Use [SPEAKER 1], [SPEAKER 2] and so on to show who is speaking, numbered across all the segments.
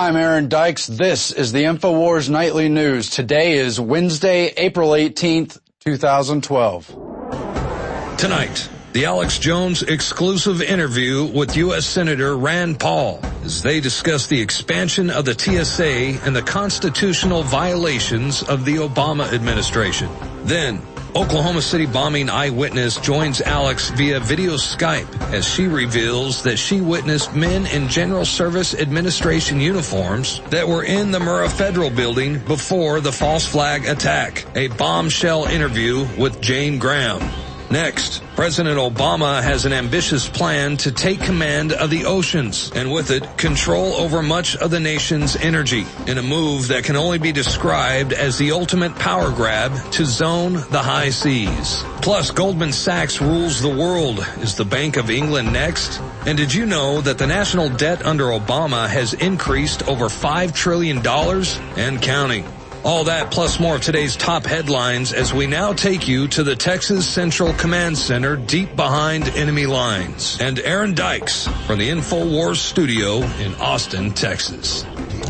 [SPEAKER 1] I'm Aaron Dykes. This is the InfoWars Nightly News. Today is Wednesday, April 18th, 2012.
[SPEAKER 2] Tonight, the Alex Jones exclusive interview with U.S. Senator Rand Paul as they discuss the expansion of the TSA and the constitutional violations of the Obama administration. Then, Oklahoma City bombing eyewitness joins Alex via video Skype as she reveals that she witnessed men in General Service Administration uniforms that were in the Murrah Federal Building before the false flag attack. A bombshell interview with Jane Graham. Next, President Obama has an ambitious plan to take command of the oceans and with it, control over much of the nation's energy in a move that can only be described as the ultimate power grab to zone the high seas. Plus, Goldman Sachs rules the world. Is the Bank of England next? And did you know that the national debt under Obama has increased over $5 trillion and counting? All that plus more of today's top headlines as we now take you to the Texas Central Command Center deep behind enemy lines. And Aaron Dykes from the InfoWars studio in Austin, Texas.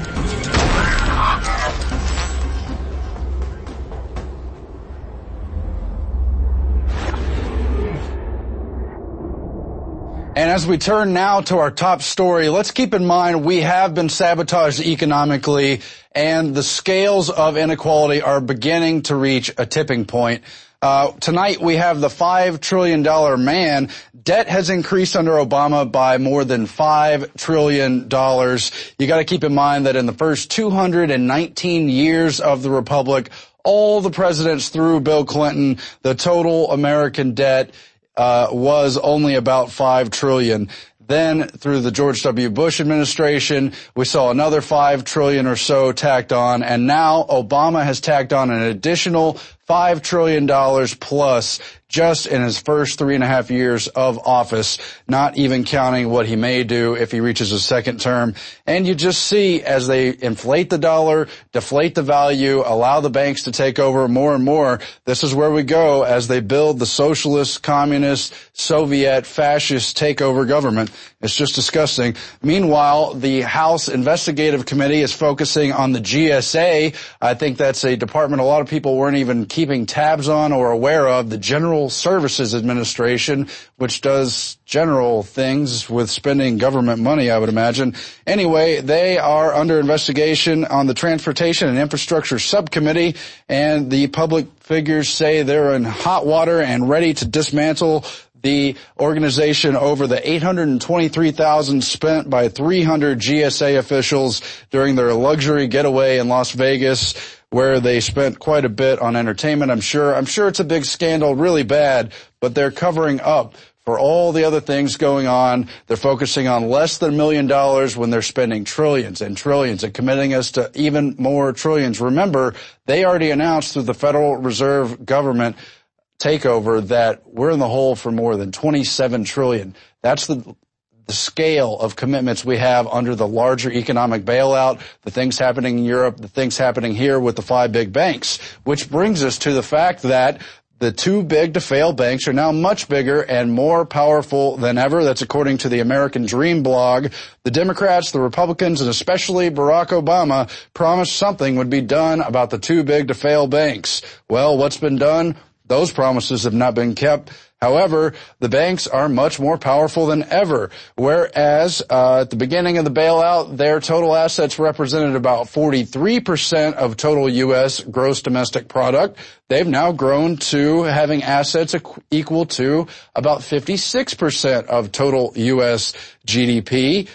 [SPEAKER 1] And as we turn now to our top story, let's keep in mind we have been sabotaged economically, and the scales of inequality are beginning to reach a tipping point. Tonight we have the $5 trillion man. Debt has increased under Obama by more than $5 trillion. You got to keep in mind that in the first 219 years of the Republic, all the presidents through Bill Clinton, the total American debt was only about $5 trillion. Then through the George W. Bush administration, we saw another $5 trillion or so tacked on, and now Obama has tacked on an additional $5 trillion plus just in his first 3.5 years of office, not even counting what he may do if he reaches his second term. And you just see as they inflate the dollar, deflate the value, allow the banks to take over more and more, this is where we go as they build the socialist, communist, Soviet, fascist takeover government. It's just disgusting. Meanwhile, the House Investigative Committee is focusing on the GSA. I think that's a department a lot of people weren't even keeping tabs on or aware of, the General Services Administration, which does general things with spending government money, I would imagine. Anyway, they are under investigation on the Transportation and Infrastructure Subcommittee, and the public figures say they're in hot water and ready to dismantle the organization over the $823,000 spent by 300 GSA officials during their luxury getaway in Las Vegas, where they spent quite a bit on entertainment. I'm sure it's a big scandal, really bad, but they're covering up for all the other things going on. They're focusing on less than $1 million when they're spending trillions and trillions and committing us to even more trillions. Remember, they already announced through the Federal Reserve government takeover that we're in the hole for more than $27 trillion. That's the scale of commitments we have under the larger economic bailout, the things happening in Europe, the things happening here with the 5 big banks, which brings us to the fact that the too big to fail banks are now much bigger and more powerful than ever. That's according to the American Dream blog. The Democrats, the Republicans, and especially Barack Obama promised something would be done about the too big to fail banks. Well, what's been done? Those promises have not been kept. However, the banks are much more powerful than ever, whereas at the beginning of the bailout, their total assets represented about 43% of total U.S. gross domestic product. They've now grown to having assets equal to about 56% of total U.S. GDP.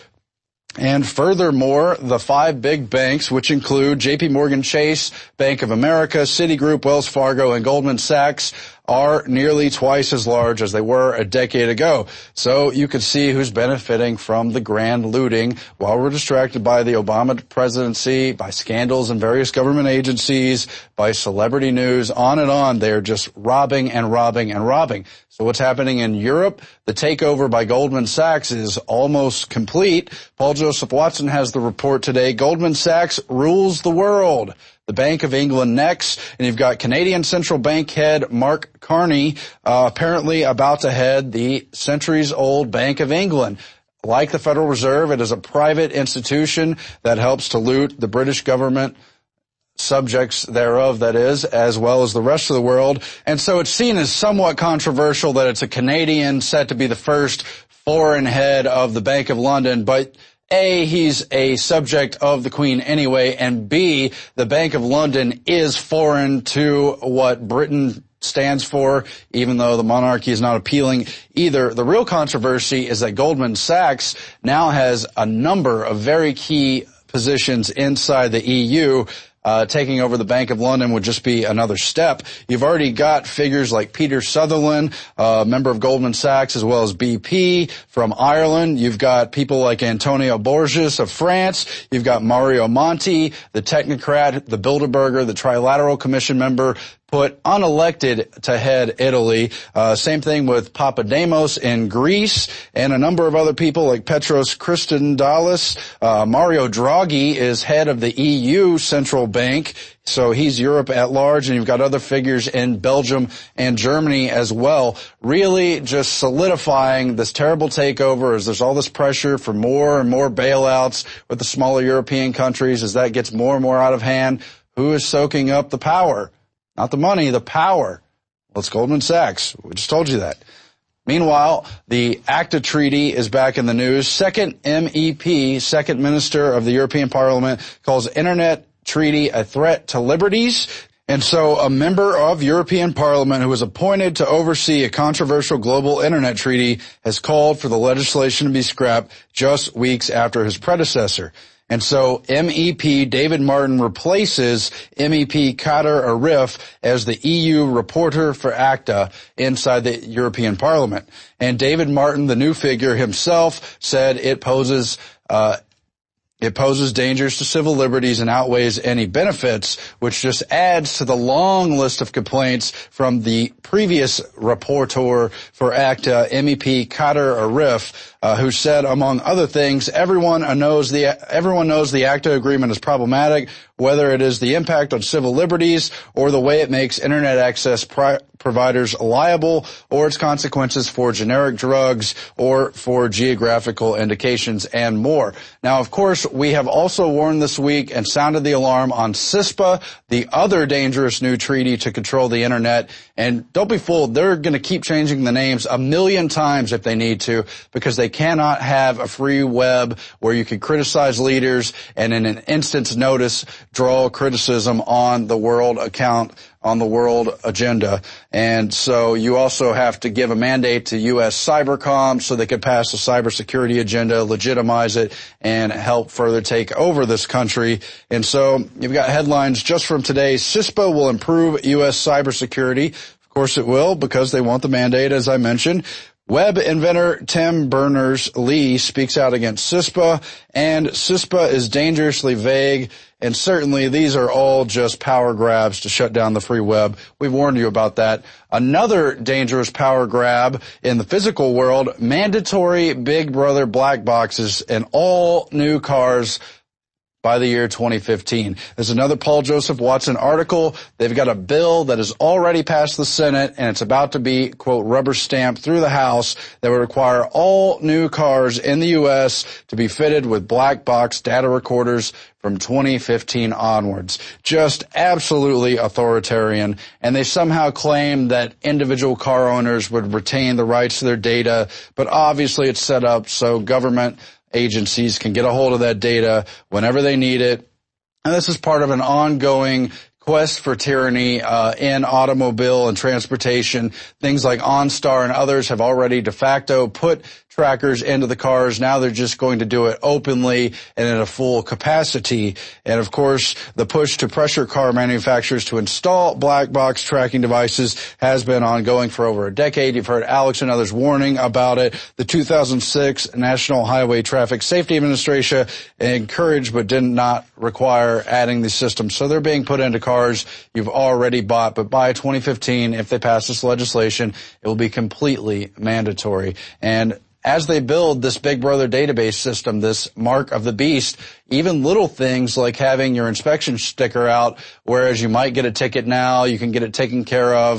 [SPEAKER 1] And furthermore, the 5 big banks, which include J.P. Morgan Chase, Bank of America, Citigroup, Wells Fargo, and Goldman Sachs, are nearly twice as large as they were a decade ago. So you can see who's benefiting from the grand looting while we're distracted by the Obama presidency, by scandals in various government agencies, by celebrity news, on and on. They're just robbing and robbing and robbing. So what's happening in Europe? The takeover by Goldman Sachs is almost complete. Paul Joseph Watson has the report today. Goldman Sachs rules the world. The Bank of England next, and you've got Canadian Central Bank head Mark Carney apparently about to head the centuries-old Bank of England. like the Federal Reserve, it is a private institution that helps to loot the British government, subjects thereof, that is, as well as the rest of the world. And so it's seen as somewhat controversial that it's a Canadian set to be the first foreign head of the Bank of London, but A, he's a subject of the Queen anyway, and B, the Bank of London is foreign to what Britain stands for, even though the monarchy is not appealing either. The real controversy is that Goldman Sachs now has a number of very key positions inside the EU. Taking over the Bank of London would just be another step. You've already got figures like Peter Sutherland, member of Goldman Sachs, as well as BP from Ireland. You've got people like Antonio Borges of France. You've got Mario Monti, the technocrat, the Bilderberger, the Trilateral Commission member, put unelected to head Italy. Same thing with Papademos in Greece, and a number of other people like Petros Christodoulos. Mario Draghi is head of the EU Central Bank, so he's Europe at large, and you've got other figures in Belgium and Germany as well. Really just solidifying this terrible takeover as there's all this pressure for more and more bailouts with the smaller European countries as that gets more and more out of hand. Who is soaking up the power? Not the money, the power. Well, it's Goldman Sachs. We just told you that. Meanwhile, the ACTA treaty is back in the news. Second MEP, second minister of the European Parliament, calls Internet treaty a threat to liberties. And so a member of European Parliament who was appointed to oversee a controversial global Internet treaty has called for the legislation to be scrapped just weeks after his predecessor. And so MEP David Martin replaces MEP Kader Arif as the EU reporter for ACTA inside the European Parliament. And David Martin, the new figure himself, said it poses dangers to civil liberties and outweighs any benefits, which just adds to the long list of complaints from the previous rapporteur for ACTA, MEP Kader Arif, who said, among other things, everyone knows the ACTA agreement is problematic, whether it is the impact on civil liberties or the way it makes Internet access providers liable or its consequences for generic drugs or for geographical indications and more. Now, of course, we have also warned this week and sounded the alarm on CISPA, the other dangerous new treaty to control the Internet. And don't be fooled, they're going to keep changing the names 1 million times if they need to, because they cannot have a free web where you can criticize leaders and in an instant's notice draw criticism on the world account, on the world agenda. And so you also have to give a mandate to U.S. Cybercom so they can pass a cybersecurity agenda, legitimize it, and help further take over this country. And so you've got headlines just from today. CISPA will improve U.S. cybersecurity. Of course it will, because they want the mandate, as I mentioned. Web inventor Tim Berners-Lee speaks out against CISPA, and CISPA is dangerously vague, and certainly these are all just power grabs to shut down the free web. We've warned you about that. Another dangerous power grab in the physical world, mandatory Big Brother black boxes in all new cars by the year 2015. There's another Paul Joseph Watson article. They've got a bill that has already passed the Senate, and it's about to be, quote, rubber stamped through the House that would require all new cars in the U.S. to be fitted with black box data recorders from 2015 onwards. Just absolutely authoritarian. And they somehow claim that individual car owners would retain the rights to their data, but obviously it's set up so government agencies can get a hold of that data whenever they need it. And this is part of an ongoing quest for tyranny in automobile and transportation. Things like OnStar and others have already de facto put trackers into the cars. Now they're just going to do it openly and at a full capacity. And of course, the push to pressure car manufacturers to install black box tracking devices has been ongoing for over a decade. You've heard Alex and others warning about it. The 2006 National Highway Traffic Safety Administration encouraged but did not require adding these systems. So they're being put into cars you've already bought. But by 2015, if they pass this legislation, it will be completely mandatory. And as they build this Big Brother database system, this mark of the beast, even little things like having your inspection sticker out, whereas you might get a ticket now, you can get it taken care of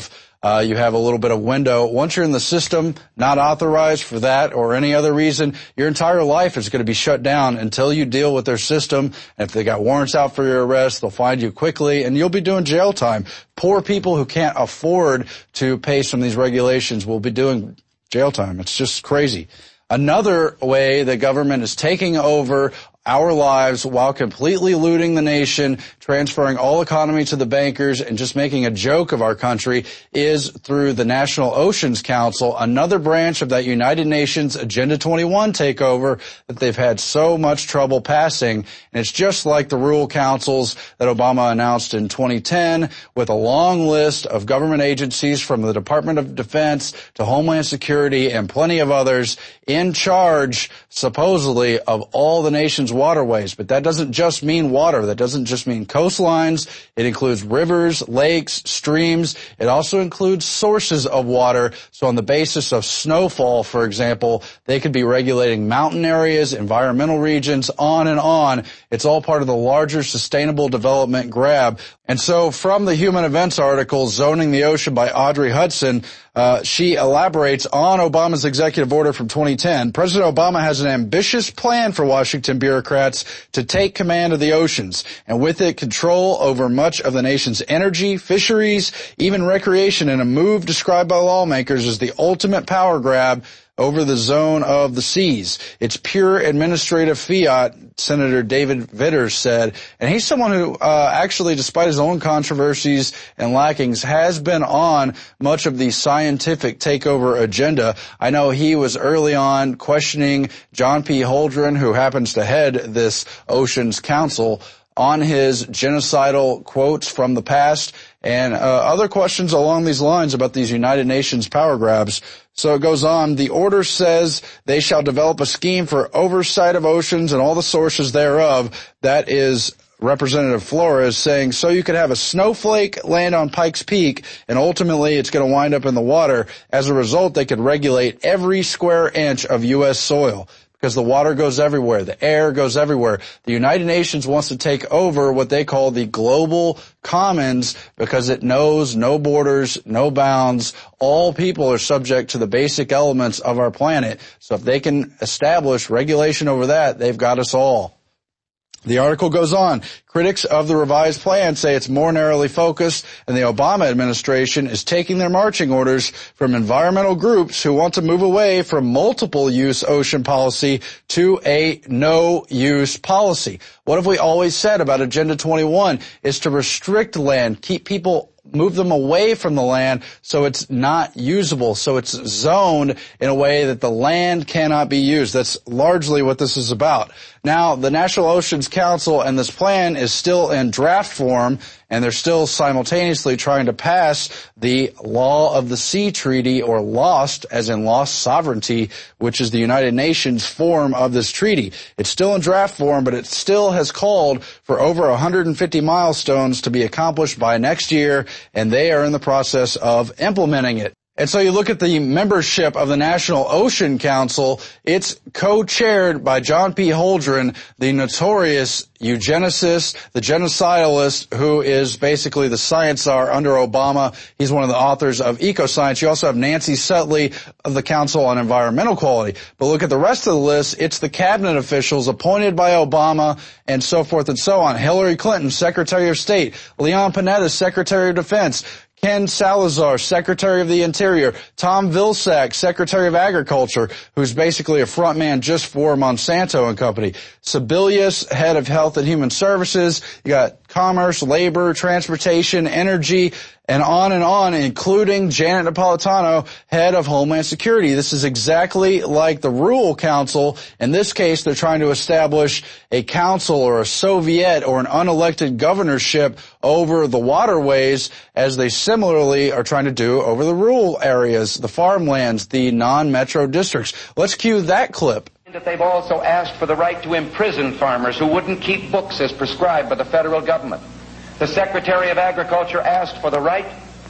[SPEAKER 1] you have a little bit of window. Once you're in the system, not authorized for that or any other reason, your entire life is going to be shut down until you deal with their system. And if they got warrants out for your arrest, they'll find you quickly and you'll be doing jail time. Poor people who can't afford to pay some of these regulations will be doing jail time. It's just crazy. Another way the government is taking over our lives while completely looting the nation, transferring all economy to the bankers, and just making a joke of our country is through the National Oceans Council, another branch of that United Nations Agenda 21 takeover that they've had so much trouble passing. And it's just like the rural councils that Obama announced in 2010 with a long list of government agencies from the Department of Defense to Homeland Security and plenty of others in charge, supposedly, of all the nation's waterways. But that doesn't just mean water. That doesn't just mean coastlines. It includes rivers, lakes, streams. It also includes sources of water. So on the basis of snowfall, for example, they could be regulating mountain areas, environmental regions, on and on. It's all part of the larger sustainable development grab. And so from the Human Events article, Zoning the Ocean by Audrey Hudson, she elaborates on Obama's executive order from 2010. President Obama has an ambitious plan for Washington bureaucrats to take command of the oceans, and with it control over much of the nation's energy, fisheries, even recreation, in a move described by lawmakers as the ultimate power grab over the zone of the seas. It's pure administrative fiat, Senator David Vitters said. And he's someone who actually, despite his own controversies and lackings, has been on much of the scientific takeover agenda. I know he was early on questioning John P. Holdren, who happens to head this Oceans Council, on his genocidal quotes from the past and other questions along these lines about these United Nations power grabs. So it goes on. The order says they shall develop a scheme for oversight of oceans and all the sources thereof. That is Representative Flores saying, so you could have a snowflake land on Pikes Peak and ultimately it's going to wind up in the water. As a result, they could regulate every square inch of U.S. soil, because the water goes everywhere, the air goes everywhere. The United Nations wants to take over what they call the global commons because it knows no borders, no bounds. All people are subject to the basic elements of our planet. So if they can establish regulation over that, they've got us all. The article goes on. Critics of the revised plan say it's more narrowly focused, and the Obama administration is taking their marching orders from environmental groups who want to move away from multiple-use ocean policy to a no-use policy. What have we always said about Agenda 21 is to restrict land, keep people, move them away from the land so it's not usable, so it's zoned in a way that the land cannot be used. That's largely what this is about. Now, the National Oceans Council and this plan is still in draft form, and they're still simultaneously trying to pass the Law of the Sea Treaty, or LOST, as in lost sovereignty, which is the United Nations form of this treaty. It's still in draft form, but it still has called for over 150 milestones to be accomplished by next year, and they are in the process of implementing it. And so you look at the membership of the National Ocean Council, it's co-chaired by John P. Holdren, the notorious eugenicist, the genocidalist, who is basically the science czar under Obama. He's one of the authors of Ecoscience. You also have Nancy Sutley of the Council on Environmental Quality. But look at the rest of the list. It's the cabinet officials appointed by Obama and so forth and so on. Hillary Clinton, Secretary of State. Leon Panetta, Secretary of Defense. Ken Salazar, Secretary of the Interior. Tom Vilsack, Secretary of Agriculture, who's basically a front man just for Monsanto and Company. Sebelius, Head of Health and Human Services. You got Commerce, Labor, Transportation, Energy, and on, including Janet Napolitano, Head of Homeland Security. This is exactly like the Rural Council. In this case, they're trying to establish a council or a Soviet or an unelected governorship over the waterways, as they similarly are trying to do over the rural areas, the farmlands, the non-metro districts. Let's cue that clip.
[SPEAKER 3] That they've also asked for the right to imprison farmers who wouldn't keep books as prescribed by the federal government. The Secretary of Agriculture asked for the right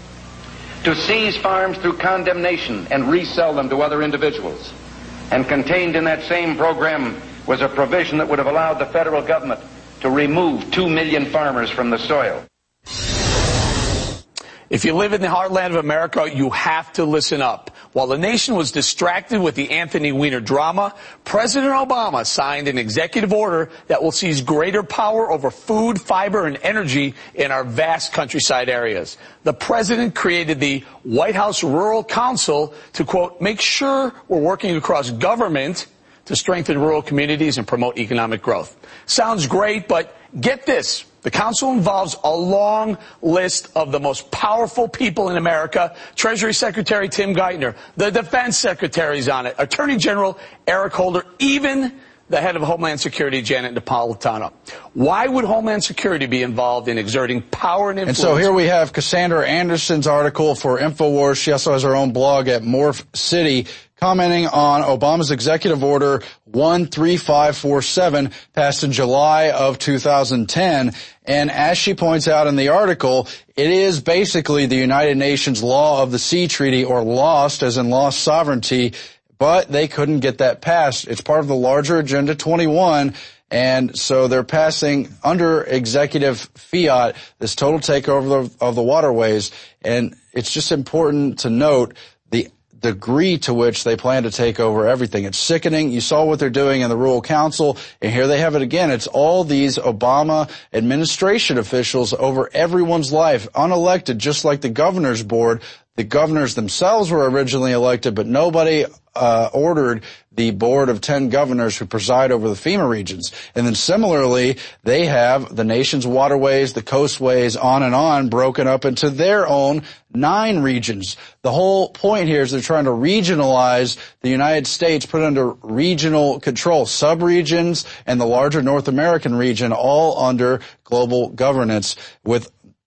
[SPEAKER 3] to seize farms through condemnation and resell them to other individuals. And contained in that same program was a provision that would have allowed the federal government to remove 2 million farmers from the soil.
[SPEAKER 4] If you live in the heartland of America, you have to listen up. While the nation was distracted with the Anthony Weiner drama, President Obama signed an executive order that will seize greater power over food, fiber, and energy in our vast countryside areas. The president created the White House Rural Council to, quote, make sure we're working across government to strengthen rural communities and promote economic growth. Sounds great, but get this. The council involves a long list of the most powerful people in America. Treasury Secretary Tim Geithner, the Defense Secretary's on it, Attorney General Eric Holder, even the head of Homeland Security, Janet Napolitano. Why would Homeland Security be involved in exerting power and influence?
[SPEAKER 1] And so here we have Cassandra Anderson's article for InfoWars. She also has her own blog at Morph City, commenting on Obama's Executive Order 13547, passed in July of 2010. And as she points out in the article, it is basically the United Nations Law of the Sea Treaty, or LOST, as in lost sovereignty, but they couldn't get that passed. It's part of the larger Agenda 21, and so they're passing under executive fiat this total takeover of the waterways. And it's just important to note the degree to which they plan to take over everything. It's sickening. You saw what they're doing in the Rural Council, and here they have it again. It's all these Obama administration officials over everyone's life, unelected, just like the governor's board. The governors themselves were originally elected, but nobody ordered the board of 10 governors who preside over the FEMA regions. And then similarly, they have the nation's waterways, the coastways, on, broken up into their own 9 regions. The whole point here is they're trying to regionalize the United States, put it under regional control, subregions and the larger North American region, all under global governance, with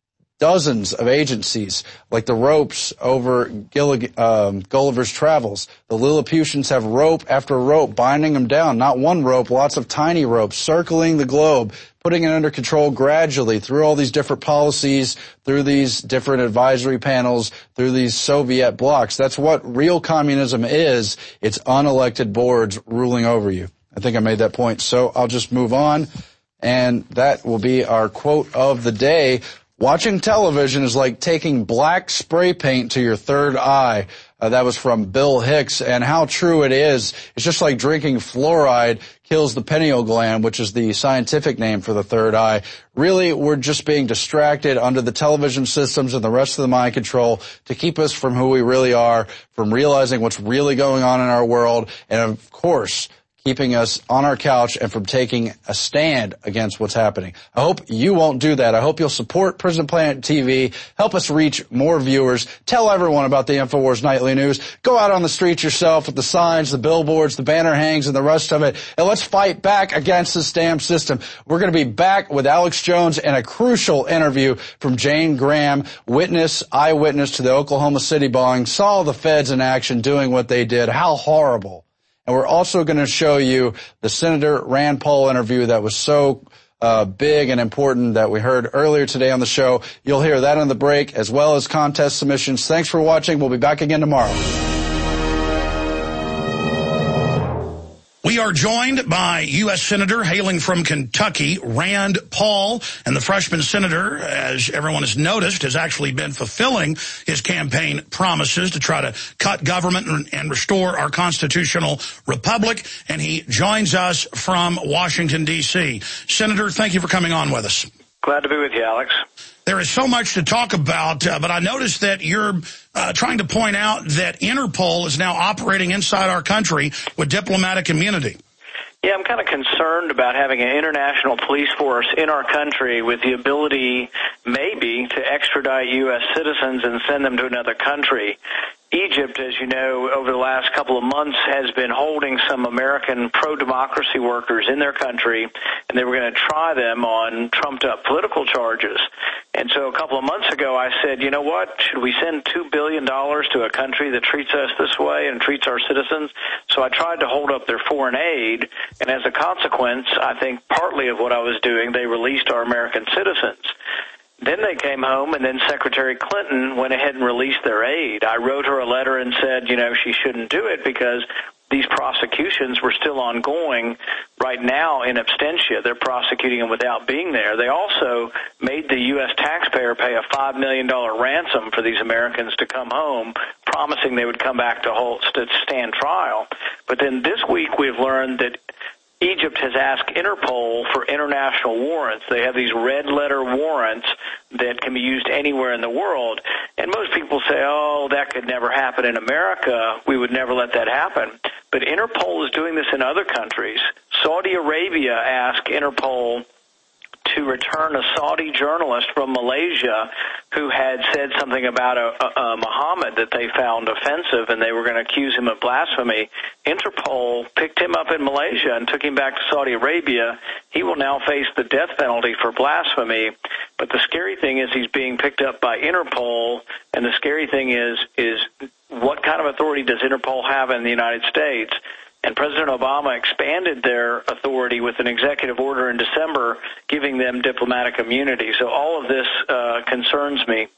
[SPEAKER 1] dozens of agencies, like the ropes over Gulliver's Travels. The Lilliputians have rope after rope binding them down. Not one rope, lots of tiny ropes circling the globe, putting it under control gradually through all these different policies, through these different advisory panels, through these Soviet blocs. That's what real communism is. It's unelected boards ruling over you. I think I made that point, so I'll just move on. And that will be our quote of the day. Watching television is like taking black spray paint to your third eye. That was from Bill Hicks, and how true it is. It's just like drinking fluoride kills the pineal gland, which is the scientific name for the third eye. Really, we're just being distracted under the television systems and the rest of the mind control to keep us from who we really are, from realizing what's really going on in our world, and of course, keeping us on our couch and from taking a stand against what's happening. I hope you won't do that. I hope you'll support Prison Planet TV, help us reach more viewers, tell everyone about the InfoWars Nightly News, go out on the streets yourself with the signs, the billboards, the banner hangs, and the rest of it, and let's fight back against this damn system. We're going to be back with Alex Jones and a crucial interview from Jane Graham, eyewitness to the Oklahoma City bombing, saw the feds in action doing what they did. How horrible. And we're also going to show you the Senator Rand Paul interview that was so big and important that we heard earlier today on the show. You'll hear that on the break, as well as contest submissions. Thanks for watching. We'll be back again tomorrow.
[SPEAKER 5] We are joined by U.S. Senator hailing from Kentucky, Rand Paul, and the freshman senator, as everyone has noticed, has actually been fulfilling his campaign promises to try to cut government and restore our constitutional republic, and he joins us from Washington, D.C. Senator, thank you for coming on with us.
[SPEAKER 6] Glad to be with you, Alex.
[SPEAKER 5] There is so much to talk about, but I noticed that you're trying to point out that Interpol is now operating inside our country with diplomatic immunity.
[SPEAKER 6] Yeah, I'm kind of concerned about having an international police force in our country with the ability, maybe, to extradite U.S. citizens and send them to another country. Egypt, as you know, over the last couple of months has been holding some American pro-democracy workers in their country, and they were going to try them on trumped-up political charges. And so a couple of months ago, I said, you know what, should we send $2 billion to a country that treats us this way and treats our citizens? So I tried to hold up their foreign aid, and as a consequence, I think partly of what I was doing, they released our American citizens. Then they came home, and then Secretary Clinton went ahead and released their aid. I wrote her a letter and said, you know, she shouldn't do it because these prosecutions were still ongoing right now in absentia. They're prosecuting him without being there. They also made the U.S. taxpayer pay a $5 million ransom for these Americans to come home, promising they would come back to stand trial. But then this week we've learned that Egypt has asked Interpol for international warrants. They have these red letter warrants that can be used anywhere in the world. And most people say, oh, that could never happen in America. We would never let that happen. But Interpol is doing this in other countries. Saudi Arabia asked Interpol to return a Saudi journalist from Malaysia who had said something about a Muhammad that they found offensive, and they were going to accuse him of blasphemy. Interpol picked him up in Malaysia and took him back to Saudi Arabia. He will now face the death penalty for blasphemy. But the scary thing is he's being picked up by Interpol, and the scary thing is what kind of authority does Interpol have in the United States? And President Obama expanded their authority with an executive order in December, giving them diplomatic immunity. So all of this concerns me.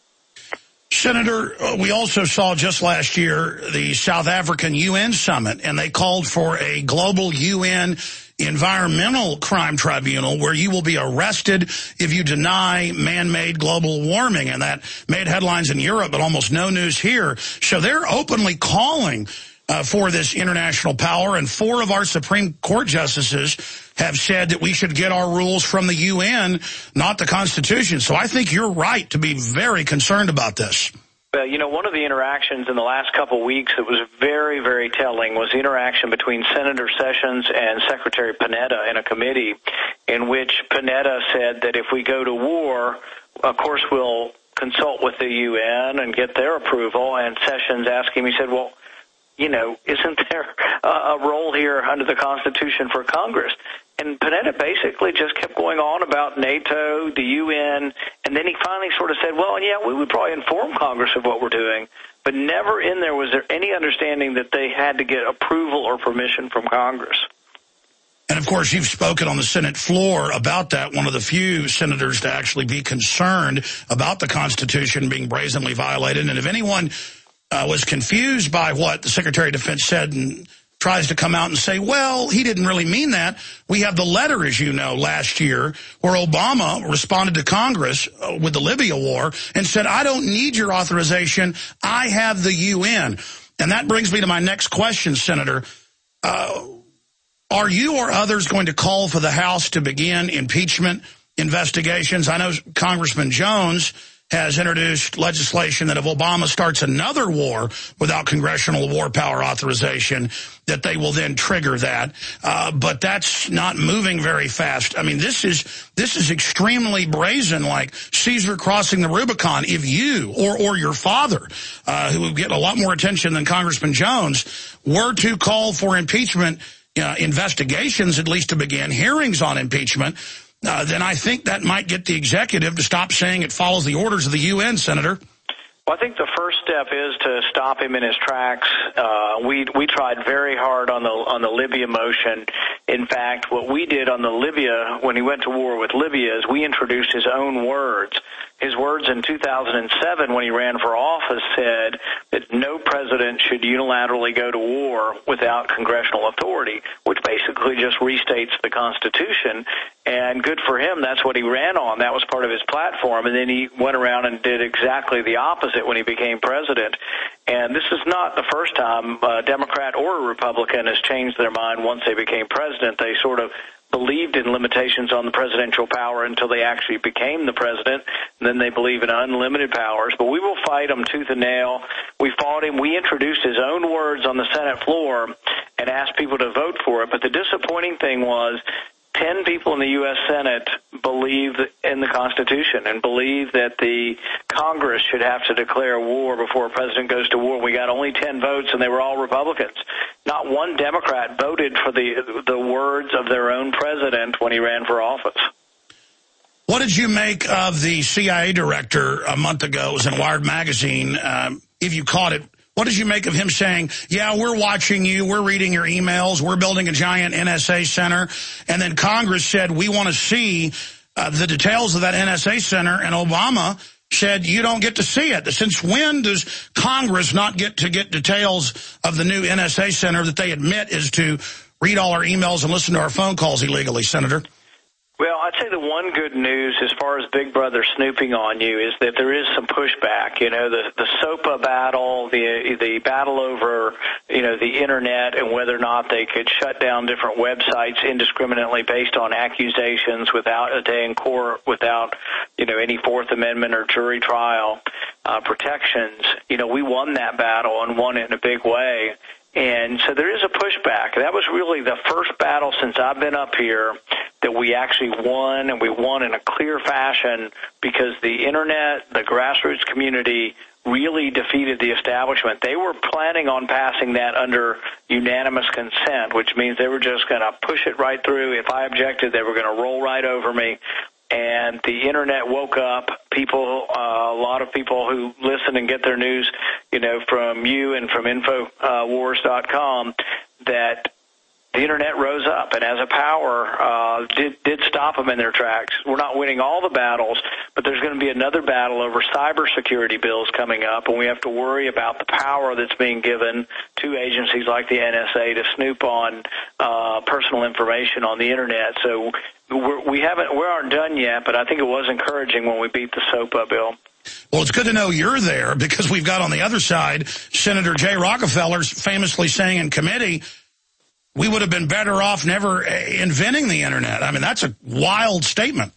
[SPEAKER 5] Senator, we also saw just last year the South African UN summit, and they called for a global UN environmental crime tribunal where you will be arrested if you deny man-made global warming. And that made headlines in Europe, but almost no news here. So they're openly calling for this international power, and 4 of our Supreme Court justices have said that we should get our rules from the UN, not the Constitution. So I think you're right to be very concerned about this.
[SPEAKER 6] Well, you know, one of the interactions in the last couple of weeks that was very, very telling was the interaction between Senator Sessions and Secretary Panetta in a committee in which Panetta said that if we go to war, of course we'll consult with the UN and get their approval. And Sessions asked him, he said, well, you know, isn't there a role here under the Constitution for Congress? And Panetta basically just kept going on about NATO, the UN, and then he finally sort of said, well, yeah, we would probably inform Congress of what we're doing, but never in there was there any understanding that they had to get approval or permission from Congress.
[SPEAKER 5] And, of course, you've spoken on the Senate floor about that, one of the few senators to actually be concerned about the Constitution being brazenly violated. And if anyone was confused by what the Secretary of Defense said and tries to come out and say, well, he didn't really mean that. We have the letter, as you know, last year where Obama responded to Congress with the Libya war and said, I don't need your authorization. I have the UN. And that brings me to my next question, Senator. Are you or others going to call for the House to begin impeachment investigations? I know Congressman Jones has introduced legislation that if Obama starts another war without congressional war power authorization, that they will then trigger that. But that's not moving very fast. I mean, this is extremely brazen, like Caesar crossing the Rubicon. If you or your father, who would get a lot more attention than Congressman Jones, were to call for impeachment investigations, at least to begin hearings on impeachment, then I think that might get the executive to stop saying it follows the orders of the UN, Senator.
[SPEAKER 6] Well, I think the first step is to stop him in his tracks. We tried very hard on the Libya motion. In fact, what we did on the Libya, when he went to war with Libya, is we introduced his own words. His words in 2007 when he ran for office said that no president should unilaterally go to war without congressional authority, which basically just restates the Constitution. And good for him, that's what he ran on. That was part of his platform. And then he went around and did exactly the opposite when he became president. And this is not the first time a Democrat or a Republican has changed their mind once they became president. They sort of believed in limitations on the presidential power until they actually became the president, and then they believe in unlimited powers. But we will fight him tooth and nail. We fought him. We introduced his own words on the Senate floor and asked people to vote for it. But the disappointing thing was 10 people in the U.S. Senate believe in the Constitution and believe that the Congress should have to declare war before a president goes to war. We got only 10 votes, and they were all Republicans. Not one Democrat voted for the words of their own president when he ran for office.
[SPEAKER 5] What did you make of the CIA director a month ago? It was in Wired magazine. If you caught it, what did you make of him saying, yeah, we're watching you, we're reading your emails, we're building a giant NSA center, and then Congress said we want to see the details of that NSA center, and Obama said you don't get to see it. Since when does Congress not get details of the new NSA center that they admit is to read all our emails and listen to our phone calls illegally, Senator?
[SPEAKER 6] Well, I'd say the one good news as far as Big Brother snooping on you is that there is some pushback. You know, the SOPA battle, the battle over, you know, the Internet and whether or not they could shut down different websites indiscriminately based on accusations without a day in court, without, you know, any Fourth Amendment or jury trial protections. You know, we won that battle and won it in a big way. And so there is a pushback. That was really the first battle since I've been up here that we actually won, and we won in a clear fashion because the Internet, the grassroots community, really defeated the establishment. They were planning on passing that under unanimous consent, which means they were just going to push it right through. If I objected, they were going to roll right over me. And the Internet woke up. People, a lot of people who listen and get their news, you know, from you and from Infowars.com, that the Internet rose up and as a power did stop them in their tracks. We're not winning all the battles, but there's going to be another battle over cybersecurity bills coming up, and we have to worry about the power that's being given to agencies like the NSA to snoop on personal information on the Internet. So we aren't done yet, but I think it was encouraging when we beat the SOPA bill.
[SPEAKER 5] Well, it's good to know you're there because we've got on the other side Senator Jay Rockefeller's famously saying in committee, we would have been better off never inventing the Internet. I mean, that's a wild statement.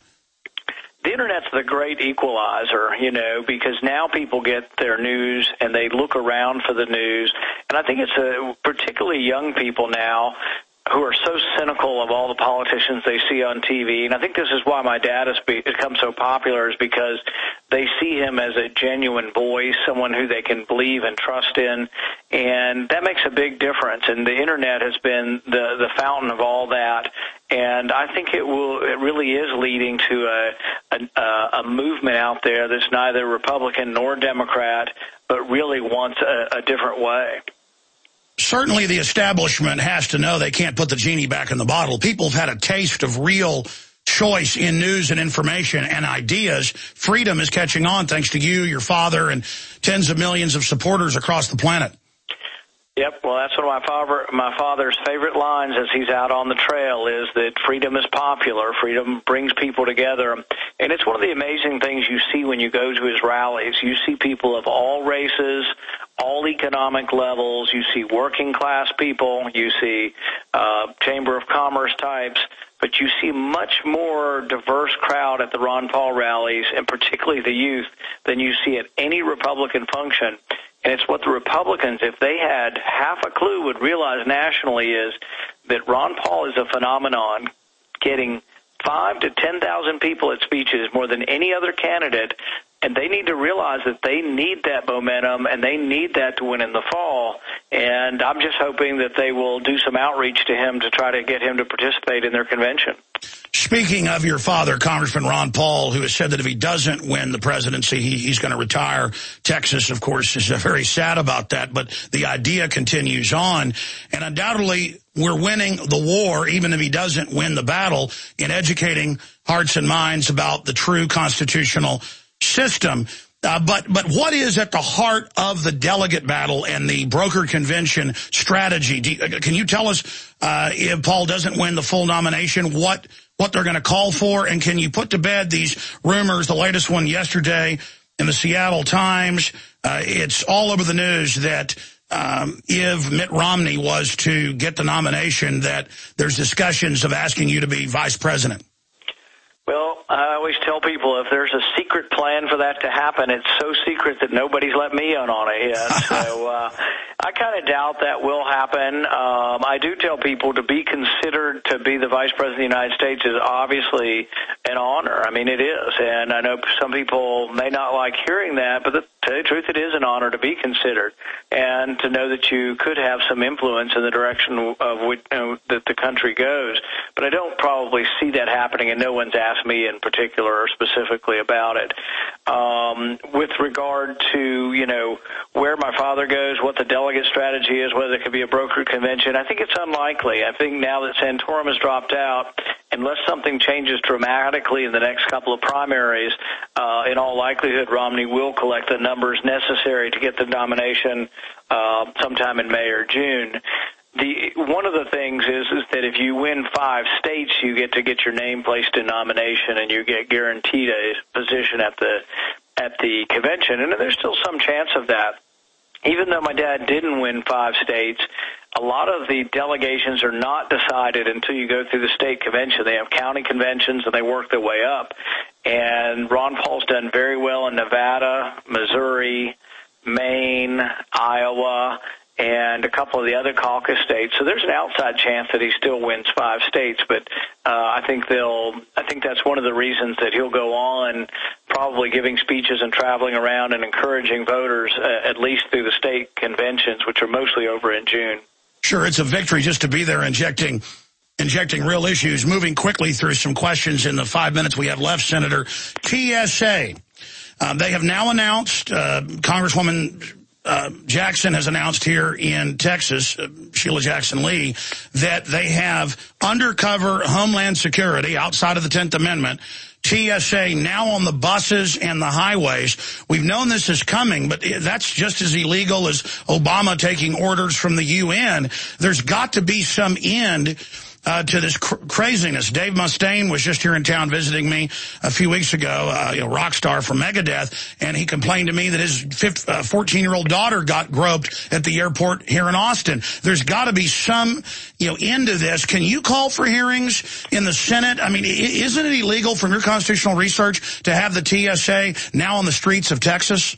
[SPEAKER 6] The Internet's the great equalizer, you know, because now people get their news and they look around for the news. And I think it's particularly young people now who are so cynical of all the politicians they see on TV. And I think this is why my dad has become so popular, is because they see him as a genuine voice, someone who they can believe and trust in. And that makes a big difference. And the Internet has been the fountain of all that. And I think it really is leading to a movement out there that's neither Republican nor Democrat, but really wants a different way.
[SPEAKER 5] Certainly the establishment has to know they can't put the genie back in the bottle. People have had a taste of real choice in news and information and ideas. Freedom is catching on thanks to you, your father, and tens of millions of supporters across the planet.
[SPEAKER 6] Yep, well, that's one of my father's favorite lines as he's out on the trail is that freedom is popular. Freedom brings people together. And it's one of the amazing things you see when you go to his rallies. You see people of all races, all economic levels. You see working class people. You see Chamber of Commerce types. But you see much more diverse crowd at the Ron Paul rallies, and particularly the youth, than you see at any Republican function. And it's what the Republicans, if they had half a clue, would realize nationally is that Ron Paul is a phenomenon, getting 5,000 to 10,000 people at speeches more than any other candidate. And they need to realize that they need that momentum and they need that to win in the fall. And I'm just hoping that they will do some outreach to him to try to get him to participate in their convention.
[SPEAKER 5] Speaking of your father, Congressman Ron Paul, who has said that if he doesn't win the presidency, he's going to retire. Texas, of course, is very sad about that, but the idea continues on. And undoubtedly, we're winning the war, even if he doesn't win the battle, in educating hearts and minds about the true constitutional system. But what is at the heart of the delegate battle and the broker convention strategy? Can you tell us if Paul doesn't win the full nomination, what they're going to call for? And can you put to bed these rumors, the latest one yesterday in the Seattle Times? It's all over the news that if Mitt Romney was to get the nomination, that there's discussions of asking you to be vice president.
[SPEAKER 6] Well, I always tell people if there's a secret plan for that to happen, it's so secret that nobody's let me in on it yet. So I kind of doubt that will happen. I do tell people to be considered to be the Vice President of the United States is obviously an honor. I mean, it is. And I know some people may not like hearing that, but to tell you the truth, it is an honor to be considered and to know that you could have some influence in the direction of which, that the country goes. But I don't probably see that happening, and no one's asked me in particular or specifically about it. With regard to, where my father goes, what the delegate strategy is, whether it could be a brokered convention, I think it's unlikely. I think now that Santorum has dropped out, unless something changes dramatically in the next couple of primaries, in all likelihood, Romney will collect the numbers necessary to get the nomination sometime in May or June. One of the things is that if you win 5 states, you get to get your name placed in nomination, and you get guaranteed a position at the convention. And there's still some chance of that. Even though my dad didn't win 5 states, a lot of the delegations are not decided until you go through the state convention. They have county conventions, and they work their way up. And Ron Paul's done very well in Nevada, Missouri, Maine, Iowa, and a couple of the other caucus states. So there's an outside chance that he still wins 5 states, but I think that's one of the reasons that he'll go on probably giving speeches and traveling around and encouraging voters at least through the state conventions, which are mostly over in June.
[SPEAKER 5] Sure, it's a victory just to be there injecting real issues. Moving quickly through some questions in the 5 minutes we have left, Senator. TSA, they have now announced, Congresswoman Jackson has announced here in Texas, Sheila Jackson Lee, that they have undercover Homeland Security outside of the 10th Amendment, TSA now on the buses and the highways. We've known this is coming, but that's just as illegal as Obama taking orders from the UN. There's got to be some end to this craziness. Dave Mustaine was just here in town visiting me a few weeks ago, rock star from Megadeth, and he complained to me that his 14-year-old daughter got groped at the airport here in Austin. There's got to be some, end to this. Can you call for hearings in the Senate? I mean, isn't it illegal from your constitutional research to have the TSA now on the streets of Texas?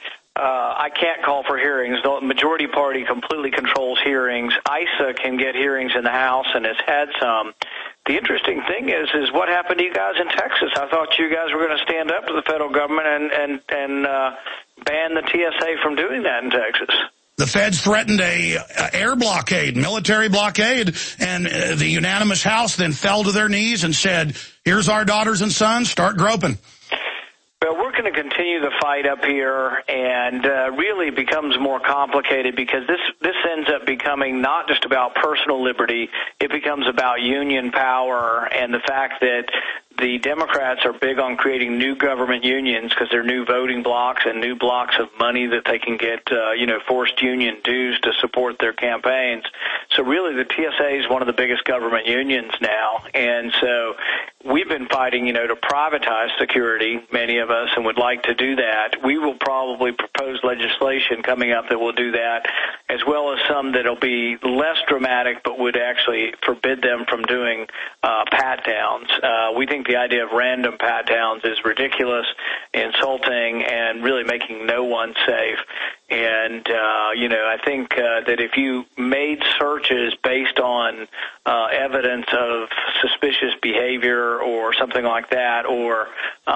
[SPEAKER 6] I can't call for hearings. The majority party completely controls hearings. ISA can get hearings in the House and has had some. The interesting thing is what happened to you guys in Texas? I thought you guys were going to stand up to the federal government and ban the TSA from doing that in Texas.
[SPEAKER 5] The feds threatened a air blockade, military blockade, and the unanimous House then fell to their knees and said, here's our daughters and sons, start groping.
[SPEAKER 6] Well, we're going to continue the fight up here, and really becomes more complicated because this ends up becoming not just about personal liberty. It becomes about union power and the fact that the Democrats are big on creating new government unions because they're new voting blocks and new blocks of money that they can get, forced union dues to support their campaigns. So really the TSA is one of the biggest government unions now. And so we've been fighting, to privatize security, many of us, and would like to do that. We will probably propose legislation coming up that will do that, as well as some that will be less dramatic but would actually forbid them from doing pat-downs. We think the idea of random pat-downs is ridiculous, insulting, and really making no one safe. And, I think that if you made searches based on evidence of suspicious behavior or something like that, or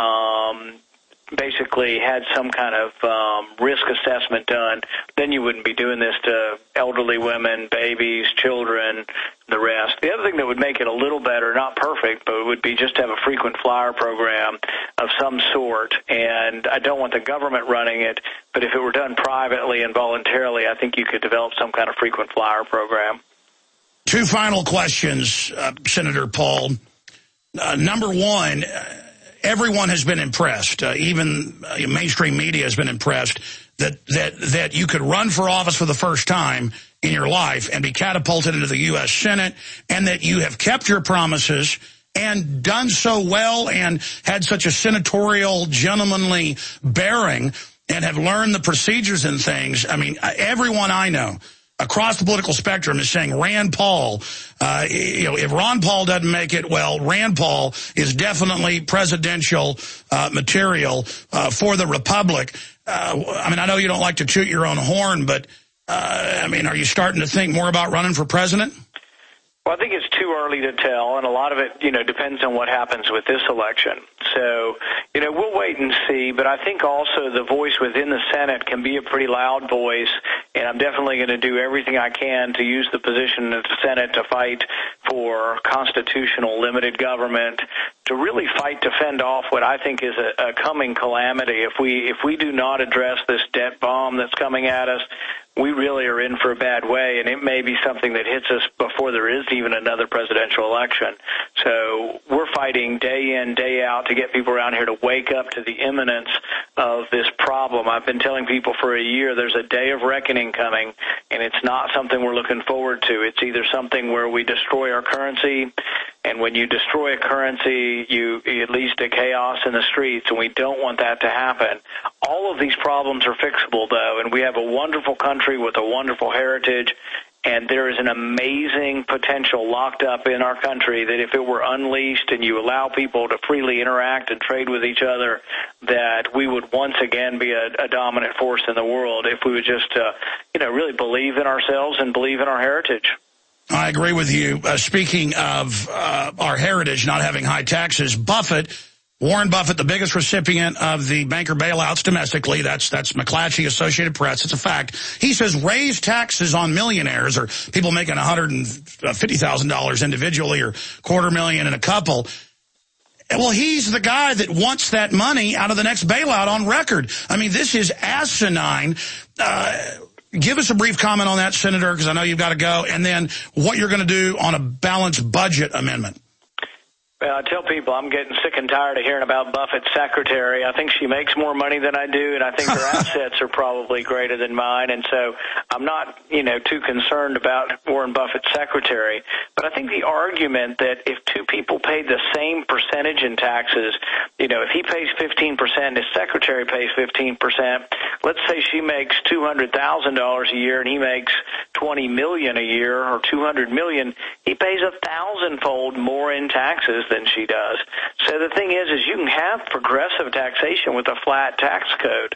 [SPEAKER 6] basically had some kind of risk assessment done, then you wouldn't be doing this to elderly women, babies, children, the rest. The other thing that would make it a little better, not perfect, but it would be just to have a frequent flyer program of some sort. And I don't want the government running it, but if it were done privately and voluntarily, I think you could develop some kind of frequent flyer program.
[SPEAKER 5] 2 final questions, Senator Paul. Number one, everyone has been impressed, even mainstream media has been impressed, that you could run for office for the first time in your life and be catapulted into the U.S. Senate, and that you have kept your promises and done so well and had such a senatorial, gentlemanly bearing and have learned the procedures and things. I mean, everyone I know across the political spectrum is saying Rand Paul, if Ron Paul doesn't make it, well, Rand Paul is definitely presidential material for the Republic. I know you don't like to toot your own horn, but, are you starting to think more about running for president?
[SPEAKER 6] Well, I think it's too early to tell, and a lot of it, depends on what happens with this election. So, we'll wait and see, but I think also the voice within the Senate can be a pretty loud voice, and I'm definitely going to do everything I can to use the position of the Senate to fight for constitutional limited government to really fight to fend off what I think is a coming calamity. If we do not address this debt bomb that's coming at us, we really are in for a bad way, and it may be something that hits us before there is even another presidential election. So we're fighting day in, day out to get people around here to wake up to the imminence of this problem. I've been telling people for a year there's a day of reckoning coming, and it's not something we're looking forward to. It's either something where we destroy our currency, and when you destroy a currency, it leads to chaos in the streets, and we don't want that to happen. All of these problems are fixable, though, and we have a wonderful country with a wonderful heritage, and there is an amazing potential locked up in our country that if it were unleashed and you allow people to freely interact and trade with each other, that we would once again be a dominant force in the world if we would just, really believe in ourselves and believe in our heritage.
[SPEAKER 5] I agree with you. Speaking of our heritage not having high taxes, Warren Buffett, the biggest recipient of the banker bailouts domestically, that's McClatchy, Associated Press, it's a fact. He says raise taxes on millionaires or people making $150,000 individually or $250,000 in a couple. Well, he's the guy that wants that money out of the next bailout on record. I mean, this is asinine. Give us a brief comment on that, Senator, because I know you've got to go, and then what you're going to do on a balanced budget amendment.
[SPEAKER 6] Well, I tell people I'm getting sick and tired of hearing about Buffett's secretary. I think she makes more money than I do, and I think her assets are probably greater than mine. And so I'm not, too concerned about Warren Buffett's secretary. But I think the argument that if two people paid the same percentage in taxes, if he pays 15% and his secretary pays 15%, let's say she makes $200,000 a year and he makes $20 million a year or $200 million, he pays 1,000-fold more in taxes than she does. So the thing is you can have progressive taxation with a flat tax code.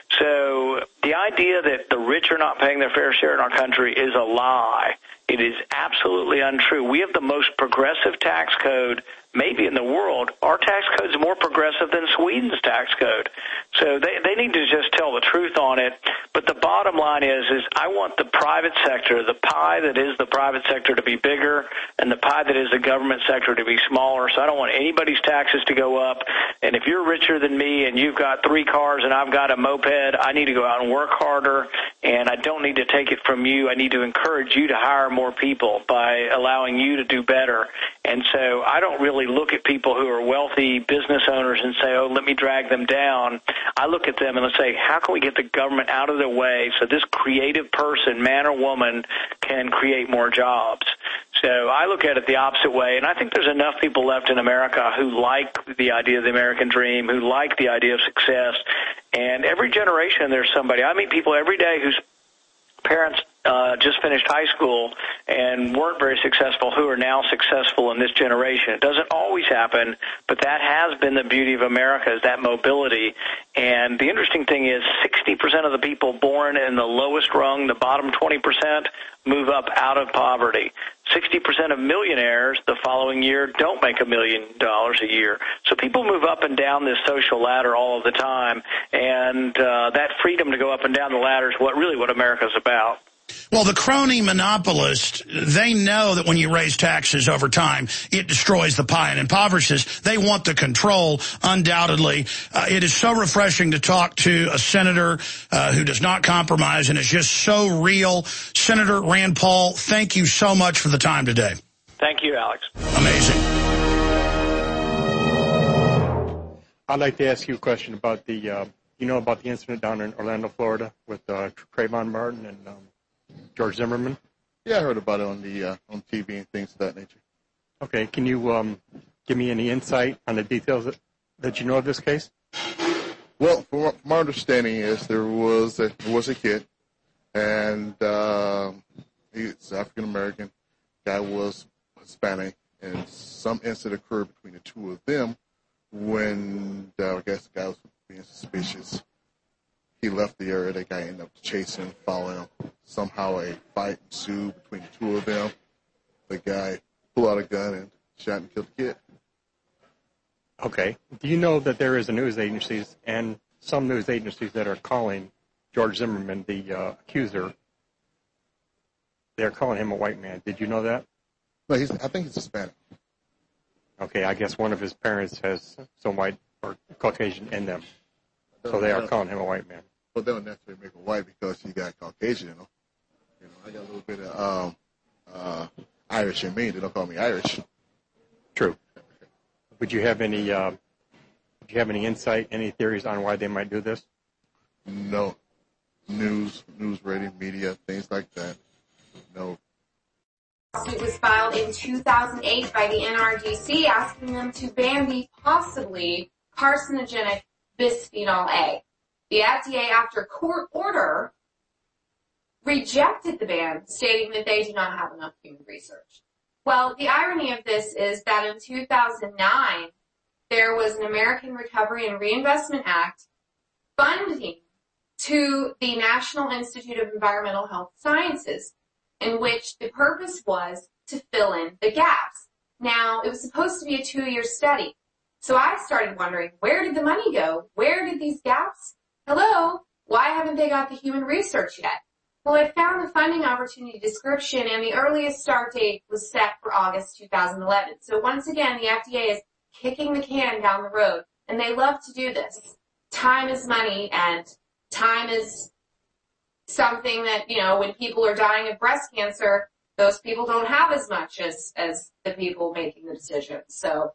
[SPEAKER 6] So the idea that the rich are not paying their fair share in our country is a lie. It is absolutely untrue. We have the most progressive tax code maybe in the world. Our tax code is more progressive than Sweden's tax code. So they need to just tell the truth on it. But the bottom line is I want the private sector, the pie that is the private sector, to be bigger and the pie that is the government sector to be smaller. So I don't want anybody's taxes to go up. And if you're richer than me and you've got 3 cars and I've got a moped, I need to go out and work harder, and I don't need to take it from you. I need to encourage you to hire more people by allowing you to do better. And so I don't really look at people who are wealthy business owners and say, oh, let me drag them down. I look at them and I say, how can we get the government out of their way so this creative person, man or woman, can create more jobs? So I look at it the opposite way, and I think there's enough people left in America who like the idea of the American dream, who like the idea of success. And every generation there's somebody. I meet people every day whose parents just finished high school and weren't very successful who are now successful in this generation. It doesn't always happen, but that has been the beauty of America, is that mobility. And the interesting thing is 60% of the people born in the lowest rung, the bottom 20%, move up out of poverty. 60% of millionaires the following year don't make $1 million a year. So people move up and down this social ladder all of the time, and that freedom to go up and down the ladder is what America's about.
[SPEAKER 5] Well, the crony monopolists, they know that when you raise taxes over time, it destroys the pie and impoverishes. They want the control, undoubtedly. It is so refreshing to talk to a senator who does not compromise and is just so real. Senator Rand Paul, thank you so much for the time today.
[SPEAKER 6] Thank you, Alex.
[SPEAKER 5] Amazing.
[SPEAKER 7] I'd like to ask you a question about the, about the incident down in Orlando, Florida with Trayvon Martin and George Zimmerman?
[SPEAKER 8] Yeah, I heard about it on the on TV and things of that nature.
[SPEAKER 7] Okay, can you give me any insight on the details that you know of this case?
[SPEAKER 8] Well, from my understanding is there was a kid, and he's African American, guy was Hispanic, and some incident occurred between the two of them when I guess the guy was being suspicious. He left the area. That guy ended up chasing, following him. Somehow a fight ensued between the two of them. The guy pulled out a gun and shot and killed the kid.
[SPEAKER 7] Okay. Do you know that there is a news agencies and some news agencies that are calling George Zimmerman the accuser? They're calling him a white man. Did you know that?
[SPEAKER 8] No, I think he's Hispanic.
[SPEAKER 7] Okay, I guess one of his parents has some white or Caucasian in them, so they are calling him a white man.
[SPEAKER 8] Well, they don't necessarily make him white because he got Caucasian in him. You know, I got a little bit of Irish in me. They don't call me Irish.
[SPEAKER 7] True. Would you have any? Do you have any insight, any theories on why they might do this?
[SPEAKER 8] No. News, radio, media, things like that. No.
[SPEAKER 9] It was filed in 2008 by the NRDC asking them to ban the possibly carcinogenic bisphenol A. The FDA, after court order, rejected the ban, stating that they do not have enough human research. Well, the irony of this is that in 2009, there was an American Recovery and Reinvestment Act funding to the National Institute of Environmental Health Sciences, in which the purpose was to fill in the gaps. Now, it was supposed to be a 2-year study. So I started wondering, where did the money go? Where did these gaps? Hello? Why haven't they got the human research yet? Well, I found the funding opportunity description, and the earliest start date was set for August 2011. So once again, the FDA is kicking the can down the road, and they love to do this. Time is money, and time is something that, you know, when people are dying of breast cancer, those people don't have as much as the people making the decision. So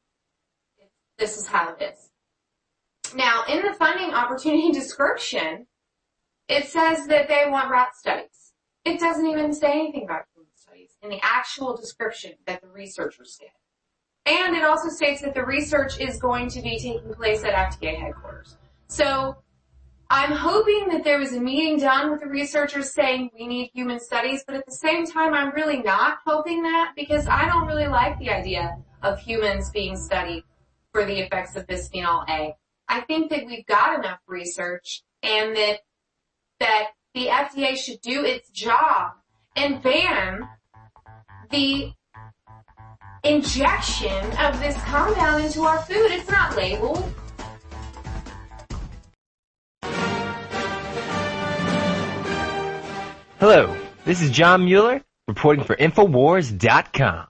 [SPEAKER 9] this is how it is. Now, in the funding opportunity description, it says that they want rat studies. It doesn't even say anything about human studies in the actual description that the researchers did. And it also states that the research is going to be taking place at FDA headquarters. So I'm hoping that there was a meeting done with the researchers saying we need human studies, but at the same time, I'm really not hoping that because I don't really like the idea of humans being studied for the effects of bisphenol A. I think that we've got enough research and that the FDA should do its job and ban the injection of this compound into our food. It's not labeled.
[SPEAKER 10] Hello, this is John Mueller, reporting for Infowars.com.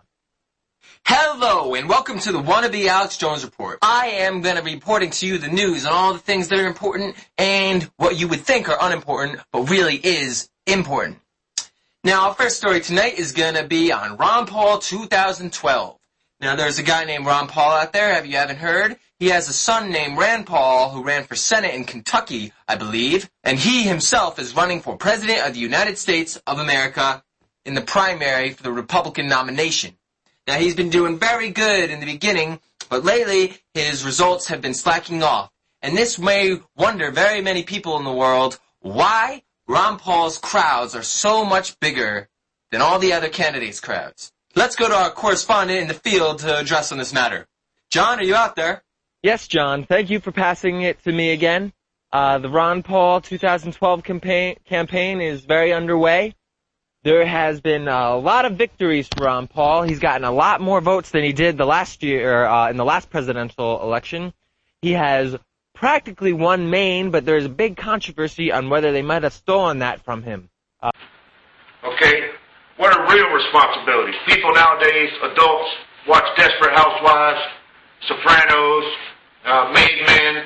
[SPEAKER 11] Hello, and welcome to the Wannabe Alex Jones Report. I am going to be reporting to you the news on all the things that are important and what you would think are unimportant, but really is important. Now, our first story tonight is going to be on Ron Paul 2012. Now, there's a guy named Ron Paul out there, if you haven't heard. He has a son named Rand Paul who ran for Senate in Kentucky, I believe, and he himself is running for President of the United States of America in the primary for the Republican nomination. Now, he's been doing very good in the beginning, but lately his results have been slacking off. And this may wonder very many people in the world why Ron Paul's crowds are so much bigger than all the other candidates' crowds. Let's go to our correspondent in the field to address on this matter. John, are you out there?
[SPEAKER 10] Yes, John. Thank you for passing it to me again. The Ron Paul 2012 campaign is very underway. There has been a lot of victories for Ron Paul. He's gotten a lot more votes than he did the last year in the last presidential election. He has practically won Maine, but there's a big controversy on whether they might have stolen that from him.
[SPEAKER 12] Okay, what are real responsibilities? People nowadays, adults, watch Desperate Housewives, Sopranos, Made Men,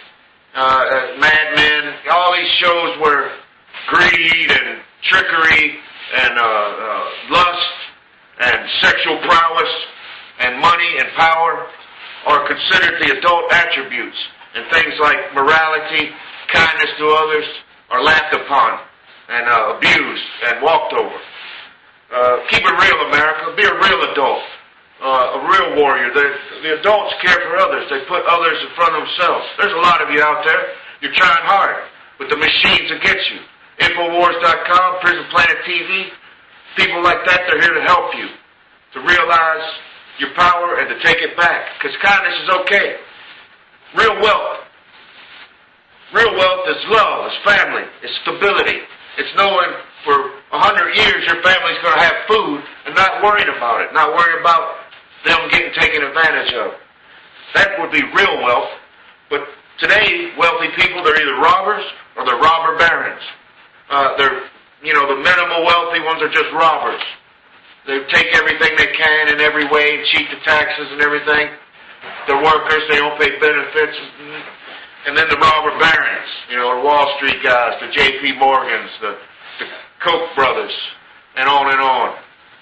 [SPEAKER 12] Mad Men, all these shows where greed and trickery and lust and sexual prowess and money and power are considered the adult attributes, and things like morality, kindness to others are laughed upon and abused and walked over. Keep it real, America. Be a real adult. A real warrior. The adults care for others. They put others in front of themselves. There's a lot of you out there. You're trying hard, but the machine's against you. Infowars.com, Prison Planet TV, people like that, they're here to help you, to realize your power and to take it back. Because kindness is okay. Real wealth is love, is family, it's stability. It's knowing for 100 years your family's going to have food and not worried about it, not worried about them getting taken advantage of. That would be real wealth. But today, wealthy people, they're either robbers or they're robber barons. The minimal wealthy ones are just robbers. They take everything they can in every way and cheat the taxes and everything. The workers, they don't pay benefits. And then the robber barons, the Wall Street guys, the J.P. Morgans, the Koch brothers, and on and on.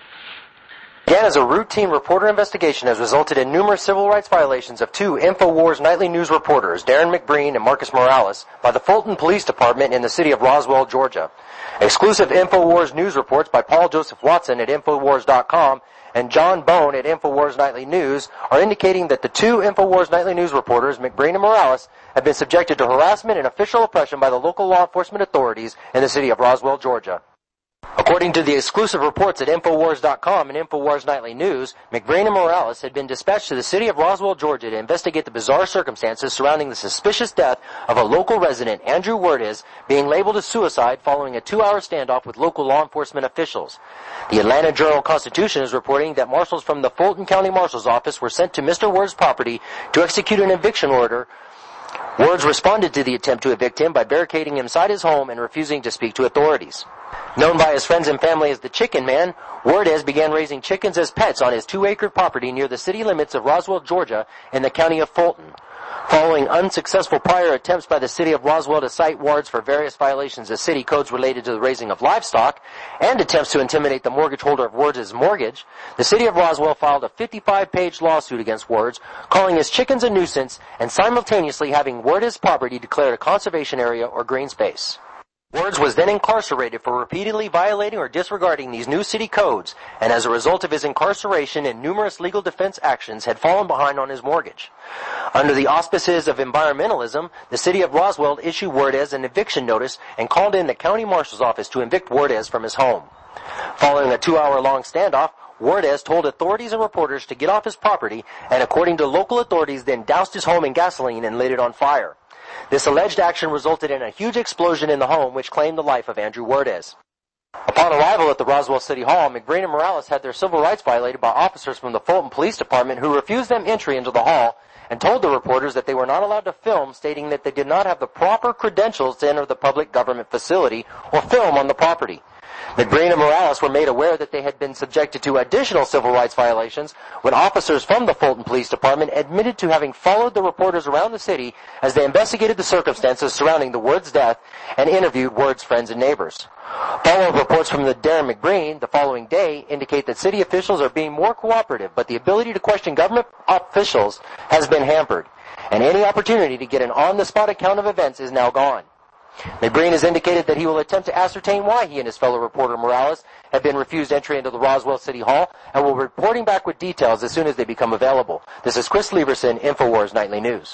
[SPEAKER 13] Again, as a routine reporter investigation has resulted in numerous civil rights violations of two InfoWars nightly news reporters, Darren McBreen and Marcus Morales, by the Fulton Police Department in the city of Roswell, Georgia. Exclusive InfoWars news reports by Paul Joseph Watson at Infowars.com and John Bone at InfoWars Nightly News are indicating that the two InfoWars Nightly News reporters, McBreen and Morales, have been subjected to harassment and official oppression by the local law enforcement authorities in the city of Roswell, Georgia. According to the exclusive reports at Infowars.com and Infowars Nightly News, McBreen and Morales had been dispatched to the city of Roswell, Georgia to investigate the bizarre circumstances surrounding the suspicious death of a local resident, Andrew Werdes, being labeled as suicide following a 2-hour standoff with local law enforcement officials. The Atlanta Journal-Constitution is reporting that marshals from the Fulton County Marshal's Office were sent to Mr. Werdes' property to execute an eviction order. Werdes responded to the attempt to evict him by barricading inside his home and refusing to speak to authorities. Known by his friends and family as the Chicken Man, Werdes began raising chickens as pets on his 2-acre property near the city limits of Roswell, Georgia, in the county of Fulton. Following unsuccessful prior attempts by the city of Roswell to cite Werdes for various violations of city codes related to the raising of livestock and attempts to intimidate the mortgage holder of Werdes' mortgage, the city of Roswell filed a 55-page lawsuit against Werdes, calling his chickens a nuisance and simultaneously having Werdes' property declared a conservation area or green space. Werdes was then incarcerated for repeatedly violating or disregarding these new city codes, and as a result of his incarceration and numerous legal defense actions had fallen behind on his mortgage. Under the auspices of environmentalism, the city of Roswell issued Werdes an eviction notice and called in the county marshal's office to evict Werdes from his home. Following a 2-hour-long standoff, Werdes told authorities and reporters to get off his property, and according to local authorities, then doused his home in gasoline and lit it on fire. This alleged action resulted in a huge explosion in the home which claimed the life of Andrew Werdes. Upon arrival at the Roswell City Hall, McBreen and Morales had their civil rights violated by officers from the Fulton Police Department who refused them entry into the hall and told the reporters that they were not allowed to film, stating that they did not have the proper credentials to enter the public government facility or film on the property. McBreen and Morales were made aware that they had been subjected to additional civil rights violations when officers from the Fulton Police Department admitted to having followed the reporters around the city as they investigated the circumstances surrounding the Werdes' death and interviewed Werdes' friends and neighbors. Follow-up reports from the Darren McBreen the following day indicate that city officials are being more cooperative, but the ability to question government officials has been hampered, and any opportunity to get an on-the-spot account of events is now gone. McBreen has indicated that he will attempt to ascertain why he and his fellow reporter Morales have been refused entry into the Roswell City Hall and will be reporting back with details as soon as they become available. This is Chris Lieberson, InfoWars Nightly News.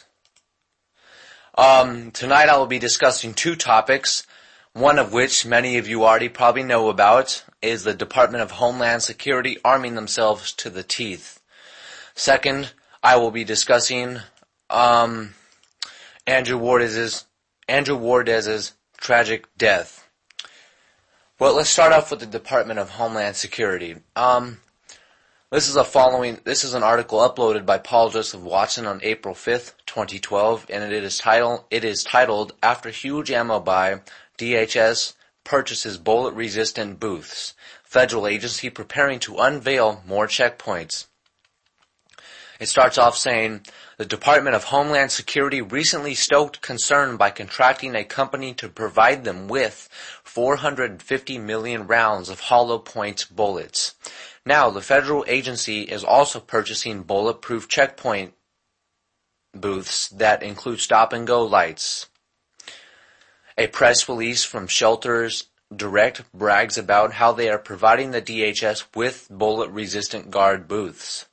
[SPEAKER 14] Tonight I will be discussing two topics, one of which many of you already probably know about, is the Department of Homeland Security arming themselves to the teeth. Second, I will be discussing Andrew Werdes' tragic death. Well, let's start off with the Department of Homeland Security. This is an article uploaded by Paul Joseph Watson on April 5th, 2012, and it is titled "After Huge Ammo Buy, DHS Purchases Bullet-Resistant Booths. Federal Agency Preparing to Unveil More Checkpoints." It starts off saying, the Department of Homeland Security recently stoked concern by contracting a company to provide them with 450 million rounds of hollow point bullets. Now, the federal agency is also purchasing bulletproof checkpoint booths that include stop-and-go lights. A press release from Shelters Direct brags about how they are providing the DHS with bullet-resistant guard booths.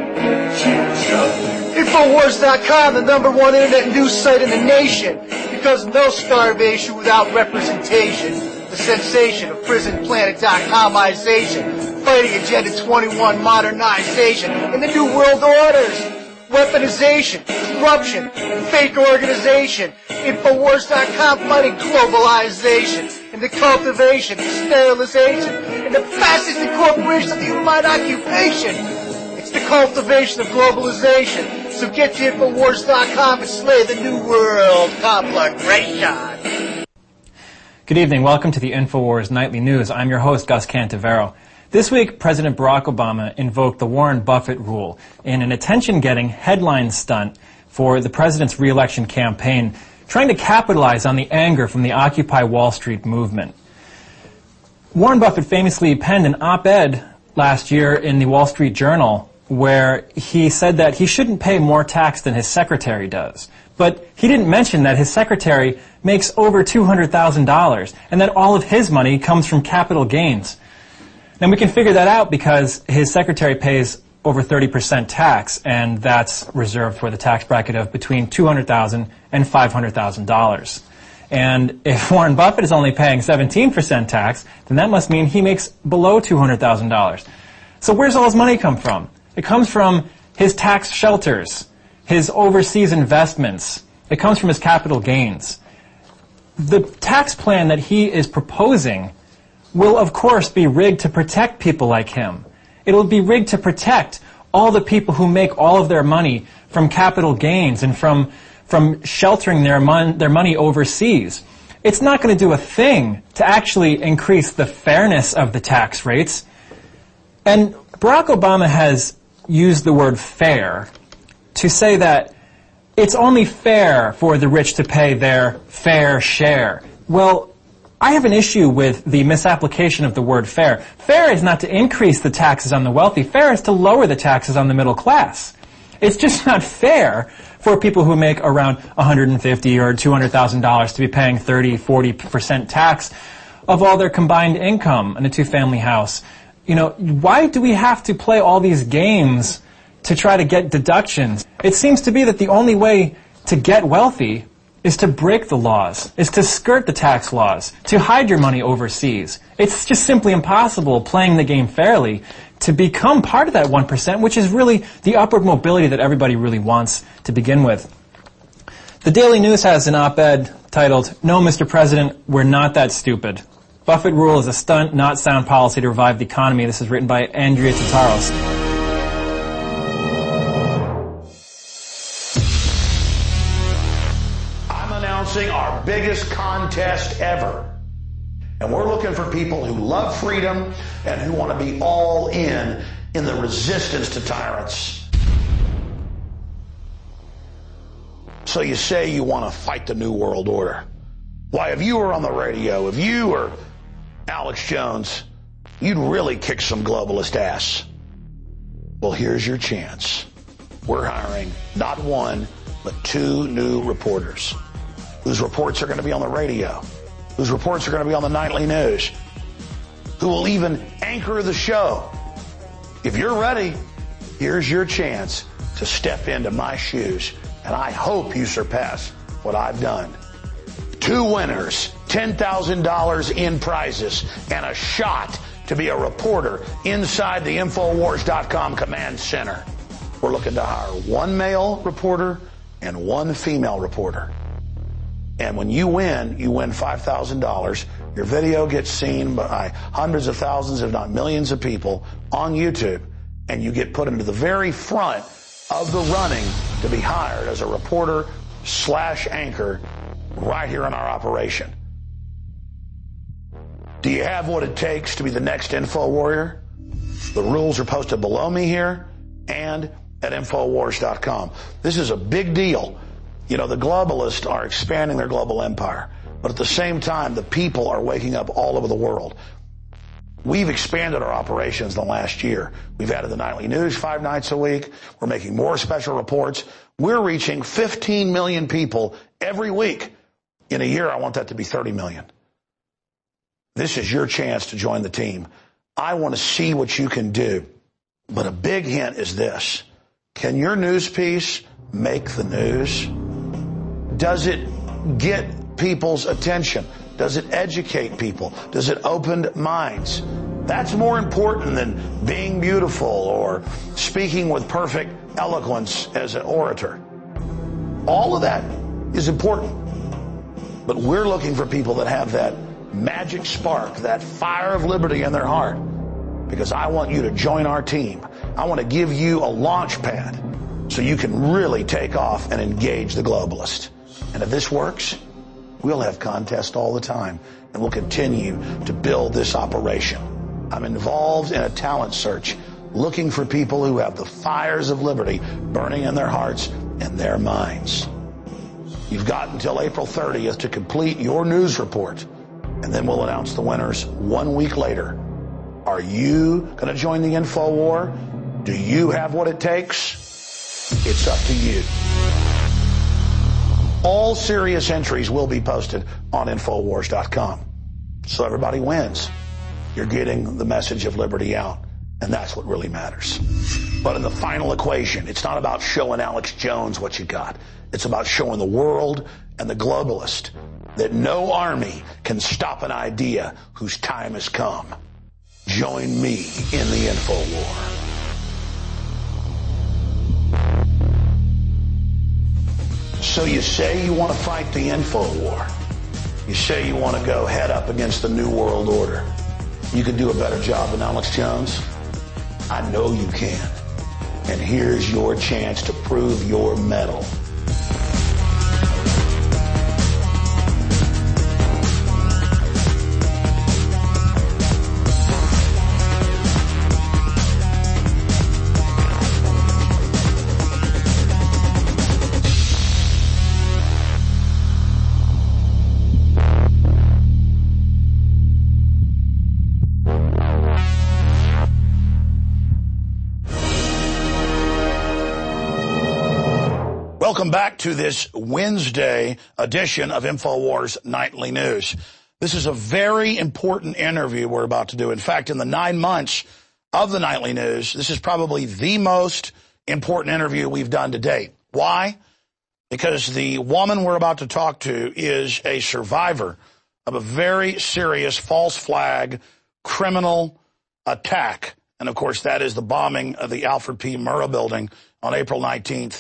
[SPEAKER 15] Infowars.com, the #1 internet news site in the nation, because no starvation without representation. The sensation of PrisonPlanet.comization, fighting Agenda 21 modernization, and the New World Orders. Weaponization, corruption, fake organization. Infowars.com fighting globalization, and the cultivation, sterilization, and the fascist incorporation of the human mind occupation. It's the cultivation of globalization. So get to Infowars.com and slay the New World conflagration.
[SPEAKER 16] Good evening. Welcome to the Infowars Nightly News. I'm your host, Gus Cantivero. This week, President Barack Obama invoked the Warren Buffett rule in an attention-getting headline stunt for the president's re-election campaign, trying to capitalize on the anger from the Occupy Wall Street movement. Warren Buffett famously penned an op-ed last year in the Wall Street Journal where he said that he shouldn't pay more tax than his secretary does. But he didn't mention that his secretary makes over $200,000 and that all of his money comes from capital gains. And we can figure that out because his secretary pays over 30% tax, and that's reserved for the tax bracket of between $200,000 and $500,000. And if Warren Buffett is only paying 17% tax, then that must mean he makes below $200,000. So where's all his money come from? It comes from his tax shelters, his overseas investments. It comes from his capital gains. The tax plan that he is proposing will, of course, be rigged to protect people like him. It will be rigged to protect all the people who make all of their money from capital gains and from sheltering their money overseas. It's not going to do a thing to actually increase the fairness of the tax rates. And Barack Obama has used the word fair to say that it's only fair for the rich to pay their fair share. Well, I have an issue with the misapplication of the word fair. Fair is not to increase the taxes on the wealthy. Fair is to lower the taxes on the middle class. It's just not fair for people who make around $150,000 or $200,000 to be paying 30-40% tax of all their combined income in a two-family house. You know, why do we have to play all these games to try to get deductions? It seems to be that the only way to get wealthy is to break the laws, is to skirt the tax laws, to hide your money overseas. It's just simply impossible playing the game fairly to become part of that 1%, which is really the upward mobility that everybody really wants to begin with. The Daily News has an op-ed titled, "No, Mr. President, we're not that stupid. Buffett rule is a stunt, not sound policy to revive the economy." This is written by Andrea Tataros.
[SPEAKER 17] Our biggest contest ever. And we're looking for people who love freedom and who want to be all in the resistance to tyrants. So you say you want to fight the New World Order. Why, if you were on the radio, if you were Alex Jones, you'd really kick some globalist ass. Well, here's your chance. We're hiring not one, but 2 new reporters whose reports are going to be on the radio, whose reports are going to be on the nightly news, who will even anchor the show. If you're ready, here's your chance to step into my shoes, and I hope you surpass what I've done. 2 winners, $10,000 in prizes, and a shot to be a reporter inside the Infowars.com command center. We're looking to hire 1 male reporter and 1 female reporter. And when you win $5,000. Your video gets seen by hundreds of thousands, if not millions of people on YouTube. And you get put into the very front of the running to be hired as a reporter/anchor right here in our operation. Do you have what it takes to be the next InfoWarrior? The rules are posted below me here and at Infowars.com. This is a big deal. You know, the globalists are expanding their global empire, but at the same time, the people are waking up all over the world. We've expanded our operations in the last year. We've added the nightly news 5 nights a week. We're making more special reports. We're reaching 15 million people every week. In a year, I want that to be 30 million. This is your chance to join the team. I want to see what you can do. But a big hint is this. Can your news piece make the news? Does it get people's attention? Does it educate people? Does it open minds? That's more important than being beautiful or speaking with perfect eloquence as an orator. All of that is important. But we're looking for people that have that magic spark, that fire of liberty in their heart. Because I want you to join our team. I want to give you a launch pad so you can really take off and engage the globalist. And if this works, we'll have contests all the time, and we'll continue to build this operation. I'm involved in a talent search, looking for people who have the fires of liberty burning in their hearts and their minds. You've got until April 30th to complete your news report, and then we'll announce the winners 1 week later. Are you going to join the InfoWar? Do you have what it takes? It's up to you. All serious entries will be posted on Infowars.com. So everybody wins. You're getting the message of liberty out. And that's what really matters. But in the final equation, it's not about showing Alex Jones what you got. It's about showing the world and the globalist that no army can stop an idea whose time has come. Join me in the InfoWar. So you say you want to fight the InfoWar. You say you want to go head up against the New World Order. You can do a better job than Alex Jones? I know you can. And here's your chance to prove your mettle. Welcome back to this Wednesday edition of InfoWars Nightly News. This is a very important interview we're about to do. In fact, in the 9 months of the Nightly News, this is probably the most important interview we've done to date. Why? Because the woman we're about to talk to is a survivor of a very serious false flag criminal attack. And, of course, that is the bombing of the Alfred P. Murrah building on April 19th,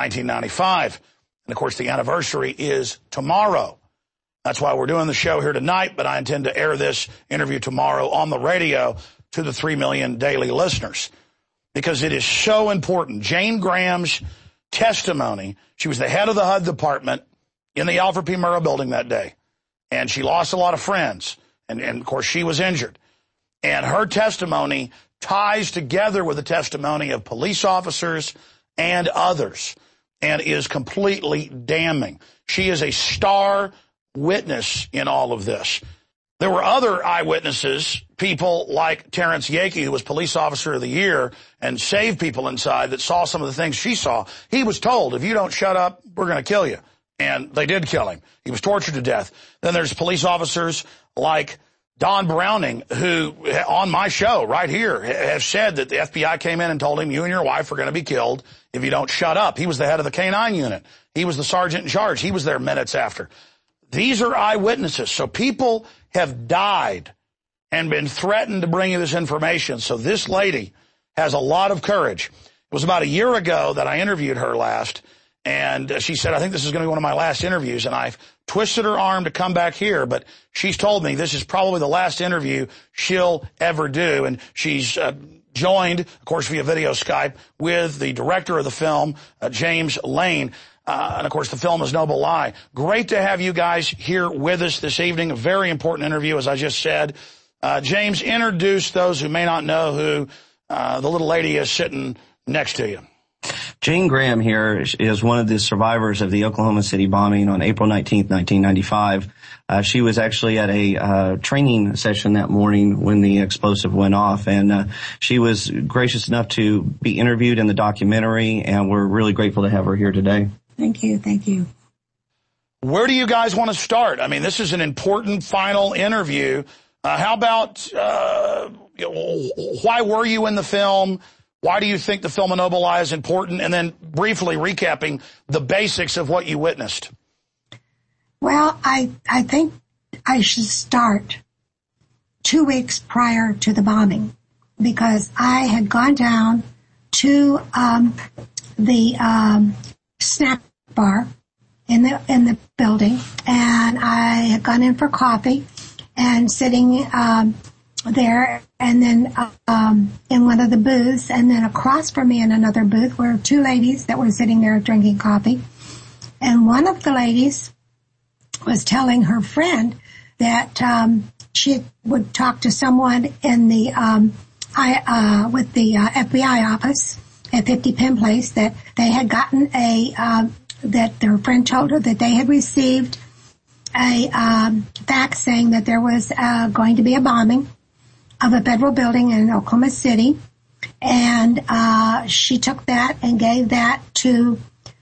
[SPEAKER 17] 1995. And, of course, the anniversary is tomorrow. That's why we're doing the show here tonight, but I intend to air this interview tomorrow on the radio to the 3 million daily listeners because it is so important. Jane Graham's testimony, she was the head of the HUD department in the Alfred P. Murrah building that day, and she lost a lot of friends, and of course, she was injured. And her testimony ties together with the testimony of police officers and others, and is completely damning. She is a star witness in all of this. There were other eyewitnesses, people like Terrence Yakey, who was Police Officer of the Year and saved people inside, that saw some of the things she saw. He was told, if you don't shut up, we're going to kill you. And they did kill him. He was tortured to death. Then there's police officers like Don Browning, who, on my show right here, has said that the FBI came in and told him, you and your wife are going to be killed if you don't shut up. He was the head of the K-9 unit. He was the sergeant in charge. He was there minutes after. These are eyewitnesses. So people have died and been threatened to bring you this information. So this lady has a lot of courage. It was about a year ago that I interviewed her last, and she said, I think this is going to be one of my last interviews, and I've twisted her arm to come back here, but she's told me this is probably the last interview she'll ever do, and she's joined, of course, via video Skype with the director of the film, James Lane, and, of course, the film is Noble Lie. Great to have you guys here with us this evening. A very important interview, as I just said. James, introduce those who may not know who the little lady is sitting next to you.
[SPEAKER 18] Jane Graham here is one of the survivors of the Oklahoma City bombing on April 19th, 1995. She was actually at a training session that morning when the explosive went off, and she was gracious enough to be interviewed in the documentary, and we're really grateful to have her here today.
[SPEAKER 19] Thank you. Thank you.
[SPEAKER 17] Where do you guys want to start? I mean, this is an important final interview. How about why were you in the film? Why do you think the film A Noble Lie is important? And then briefly recapping the basics of what you witnessed.
[SPEAKER 19] Well, I think I should start 2 weeks prior to the bombing, because I had gone down to the snack bar in the building, and I had gone in for coffee and sitting there, and then in one of the booths, and then across from me in another booth were two ladies that were sitting there drinking coffee. And one of the ladies was telling her friend that she would talk to someone in the with the FBI office at 50 Penn Place, that they had gotten that their friend told her that they had received a fax saying that there was going to be a bombing of a federal building in Oklahoma City, and she took that and gave that to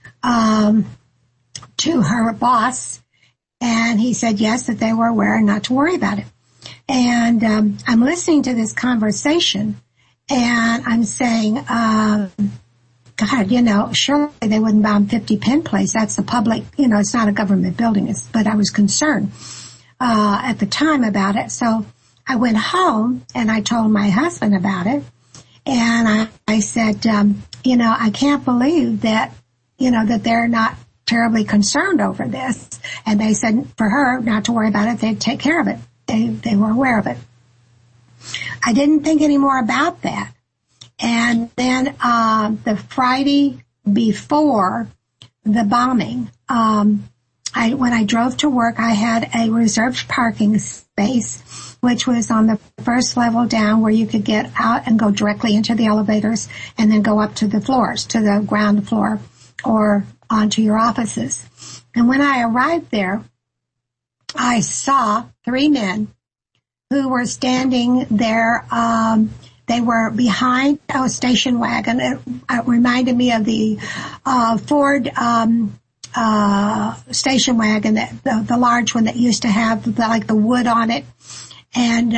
[SPEAKER 19] her boss, and he said yes, that they were aware and not to worry about it. And I'm listening to this conversation, and I'm saying, God, surely they wouldn't bomb 50 Penn Place. That's the public, it's not a government building. But I was concerned at the time about it. So I went home and I told my husband about it. And I said, I can't believe that, that they're not terribly concerned over this. And they said for her not to worry about it. They'd take care of it. They were aware of it. I didn't think any more about that. And then the Friday before the bombing, when I drove to work, I had a reserved parking space, which was on the first level down, where you could get out and go directly into the elevators and then go up to the floors, to the ground floor or onto your offices. And when I arrived there, I saw 3 men who were standing there. They were behind a station wagon. It reminded me of the Ford station wagon, the large one that used to have the wood on it. And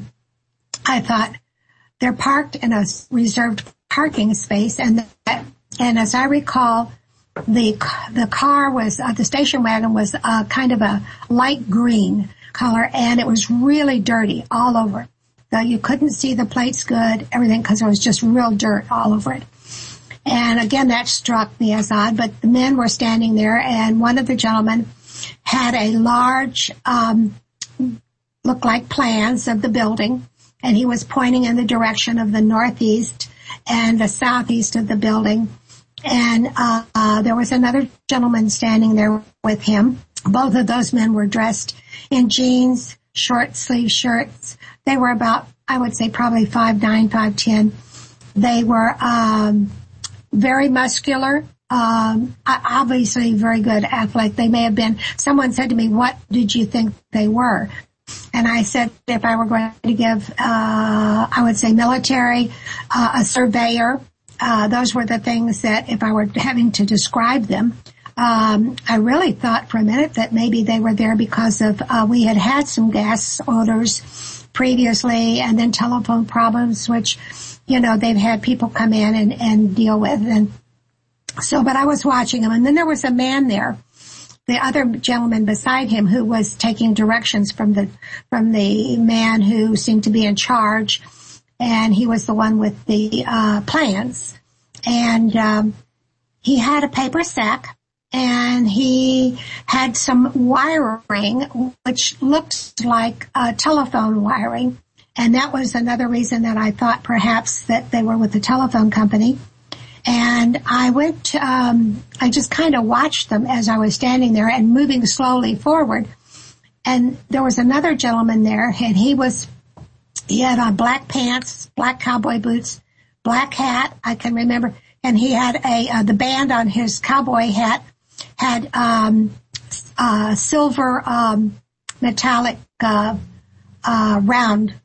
[SPEAKER 19] I thought, they're parked in a reserved parking space, and as I recall, the car was the station wagon was kind of a light green color, and it was really dirty all over. So you couldn't see the plates good, everything, because there was just real dirt all over it. And again, that struck me as odd, but the men were standing there, and one of the gentlemen had a large, looked like plans of the building, and he was pointing in the direction of the northeast and the southeast of the building. And there was another gentleman standing there with him. Both of those men were dressed in jeans, short sleeve shirts. They were about, I would say, probably 5'9", 5'10". They were very muscular, obviously very good athletic. They may have been, someone said to me, what did you think they were? And I said, if I were going to give, I would say military, a surveyor, those were the things that if I were having to describe them, I really thought for a minute that maybe they were there because of, we had some gas odors previously, and then telephone problems, which, they've had people come in and deal with. And so, but I was watching them, and then there was a man there, the other gentleman beside him, who was taking directions from the man who seemed to be in charge, and he was the one with the plans. And he had a paper sack, and he had some wiring, which looked like telephone wiring. And that was another reason that I thought perhaps that they were with the telephone company. And I went, I just kind of watched them as I was standing there and moving slowly forward. And there was another gentleman there, and he had on black pants, black cowboy boots, black hat, I can remember. And he had the band on his cowboy hat had silver metallic round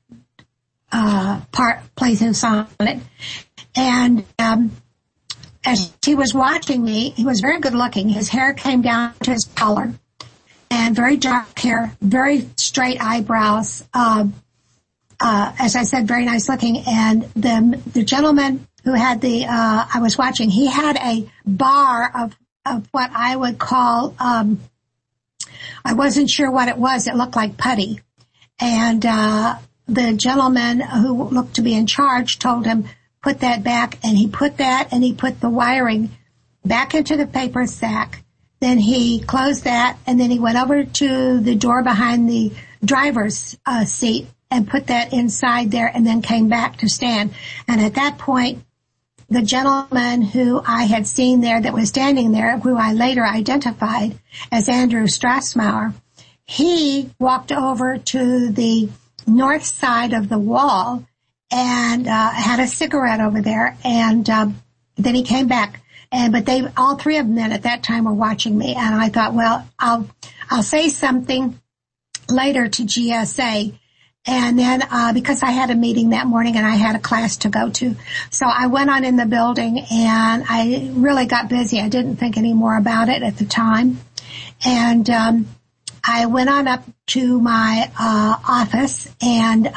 [SPEAKER 19] places on it. And as he was watching me, he was very good looking. His hair came down to his collar, and very dark hair, very straight eyebrows. As I said, very nice looking. And the gentleman who had I was watching, he had a bar of what I would call, I wasn't sure what it was. It looked like putty. And the gentleman who looked to be in charge told him, put that back, and he put that, and he put the wiring back into the paper sack. Then he closed that, and then he went over to the door behind the driver's seat and put that inside there, and then came back to stand. And at that point, the gentleman who I had seen there that was standing there, who I later identified as Andrew Strassmauer, he walked over to the north side of the wall and had a cigarette over there, and then he came back. But all three of them then at that time were watching me, and I thought, well, I'll say something later to GSA. And then, because I had a meeting that morning and I had a class to go to. So I went on in the building and I really got busy. I didn't think any more about it at the time. And, I went on up to my, office and,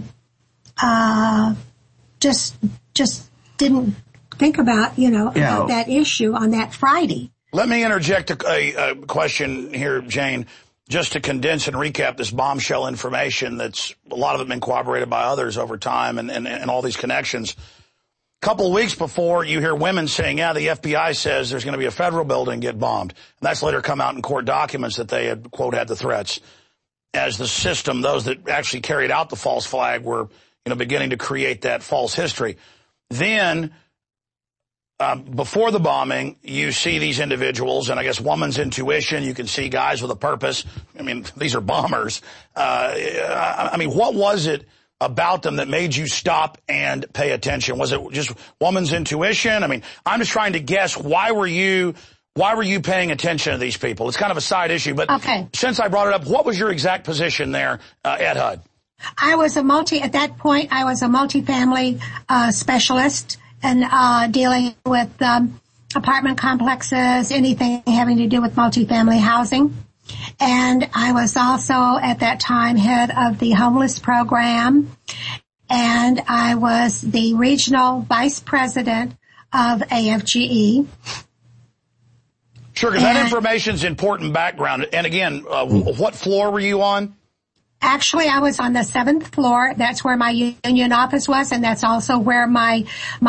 [SPEAKER 19] just didn't think about, about that issue on that Friday.
[SPEAKER 5] Let me interject a question here, Jane. Just to condense and recap this bombshell information that's a lot of it been corroborated by others over time and all these connections. A couple of weeks before, you hear women saying, yeah, the FBI says there's going to be a federal building get bombed. And that's later come out in court documents that they had, quote, had the threats. As the system, those that actually carried out the false flag were, beginning to create that false history. Then, before the bombing, you see these individuals, and I guess woman's intuition, you can see guys with a purpose. I mean, these are bombers. What was it about them that made you stop and pay attention? Was it just woman's intuition? I mean, I'm just trying to guess, why were you paying attention to these people? It's kind of a side issue, but since I brought it up, what was your exact position there at HUD?
[SPEAKER 19] At that point, I was a multifamily specialist and dealing with apartment complexes, anything having to do with multifamily housing. And I was also, at that time, head of the homeless program. And I was the regional vice president of AFGE.
[SPEAKER 5] Sure, because that information's important background. And again, what floor were you on?
[SPEAKER 19] Actually, I was on the 7th floor. That's where my union office was, and that's also where my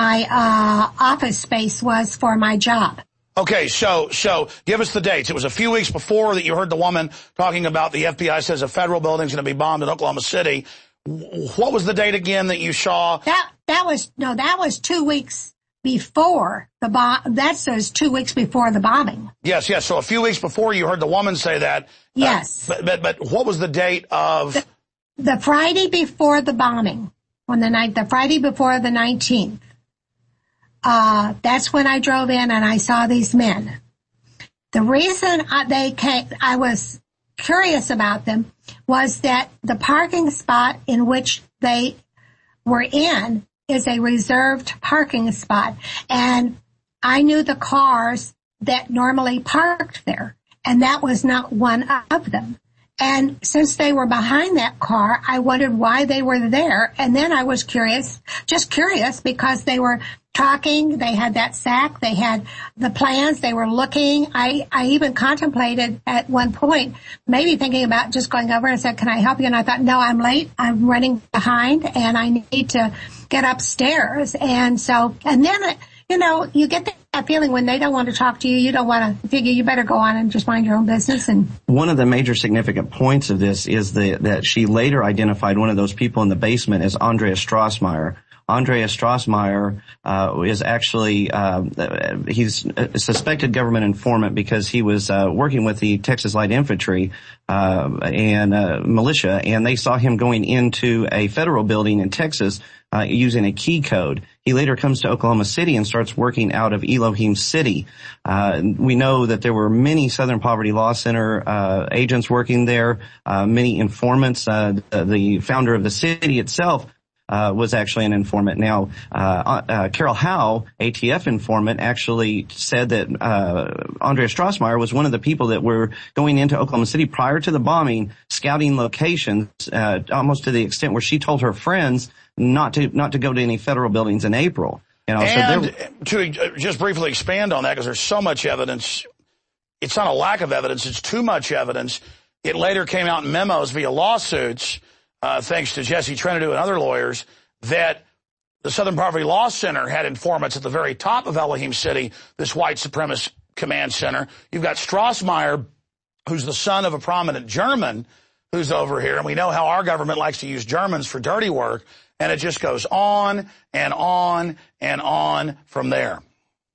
[SPEAKER 19] office space was for my job.
[SPEAKER 5] Okay, so give us the dates. It was a few weeks before that you heard the woman talking about the FBI says a federal building's going to be bombed in Oklahoma City. What was the date again that you saw?
[SPEAKER 19] That was 2 weeks before the bomb. That says 2 weeks before the bombing.
[SPEAKER 5] Yes. So a few weeks before you heard the woman say that.
[SPEAKER 19] Yes.
[SPEAKER 5] But what was the date of?
[SPEAKER 19] The Friday before the bombing, the Friday before the 19th. That's when I drove in and I saw these men. The reason I was curious about them was that the parking spot in which they were in is a reserved parking spot. And I knew the cars that normally parked there, and that was not one of them. And since they were behind that car, I wondered why they were there. And then I was curious because they were talking, they had that sack, they had the plans, they were looking. I even contemplated at one point maybe thinking about just going over and said, can I help you? And I thought, no, I'm late, I'm running behind, and I need to get upstairs. And then, you get that feeling when they don't want to talk to you, you don't want to figure you better go on and just mind your own business. And
[SPEAKER 18] one of the major significant points of this is that she later identified one of those people in the basement as Andreas Strassmeyer. Andreas Strassmeyer is actually he's a suspected government informant because he was working with the Texas Light Infantry and militia, and they saw him going into a federal building in Texas using a key code. He later comes to Oklahoma City and starts working out of Elohim City. We know that there were many Southern Poverty Law Center agents working there, many informants. The founder of the city itself was actually an informant. Now, Carol Howe, ATF informant, actually said that Andreas Strassmeyer was one of the people that were going into Oklahoma City prior to the bombing, scouting locations, almost to the extent where she told her friends not to go to any federal buildings in April.
[SPEAKER 5] To just briefly expand on that, because there's so much evidence, it's not a lack of evidence, it's too much evidence. It later came out in memos via lawsuits, thanks to Jesse Trentadue and other lawyers, that the Southern Poverty Law Center had informants at the very top of Elohim City, this white supremacist command center. You've got Strassmeyer, who's the son of a prominent German who's over here, and we know how our government likes to use Germans for dirty work, and it just goes on and on and on from there.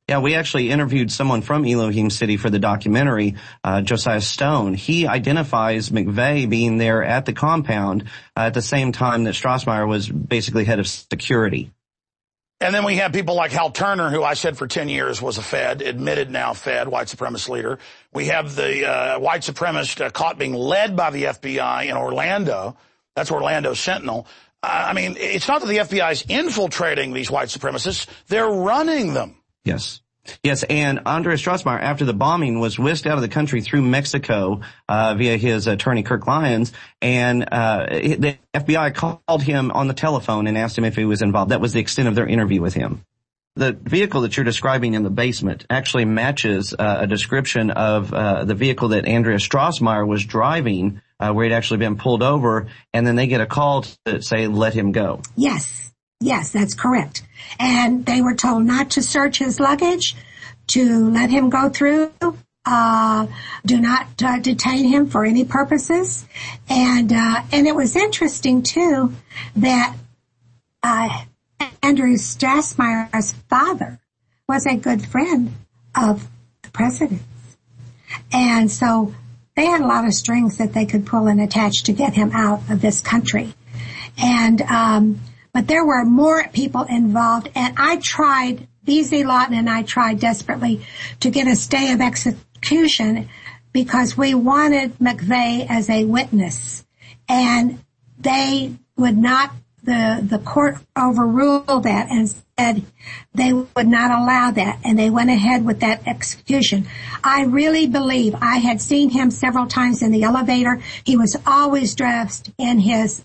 [SPEAKER 18] Yeah, we actually interviewed someone from Elohim City for the documentary, Josiah Stone. He identifies McVeigh being there at the compound at the same time that Strossmayer was basically head of security.
[SPEAKER 5] And then we have people like Hal Turner, who I said for 10 years was a Fed, admitted now Fed, white supremacist leader. We have the white supremacist caught being led by the FBI in Orlando. That's Orlando Sentinel. I mean, it's not that the FBI is infiltrating these white supremacists. They're running them.
[SPEAKER 18] Yes. Yes, and Andreas Strossmayer, after the bombing, was whisked out of the country through Mexico via his attorney, Kirk Lyons, and the FBI called him on the telephone and asked him if he was involved. That was the extent of their interview with him. The vehicle that you're describing in the basement actually matches a description of the vehicle that Andreas Strossmayer was driving, where he'd actually been pulled over, and then they get a call to say, let him go.
[SPEAKER 19] Yes, that's correct. And they were told not to search his luggage, to let him go through, do not detain him for any purposes. And it was interesting too that Andrew Strossmayer's father was a good friend of the president's. And so they had a lot of strings that they could pull and attach to get him out of this country. And but there were more people involved, and I tried, B.Z. Lawton and I tried desperately to get a stay of execution because we wanted McVeigh as a witness. And they would not, the court overruled that and said they would not allow that, and they went ahead with that execution. I really believe, I had seen him several times in the elevator. He was always dressed in his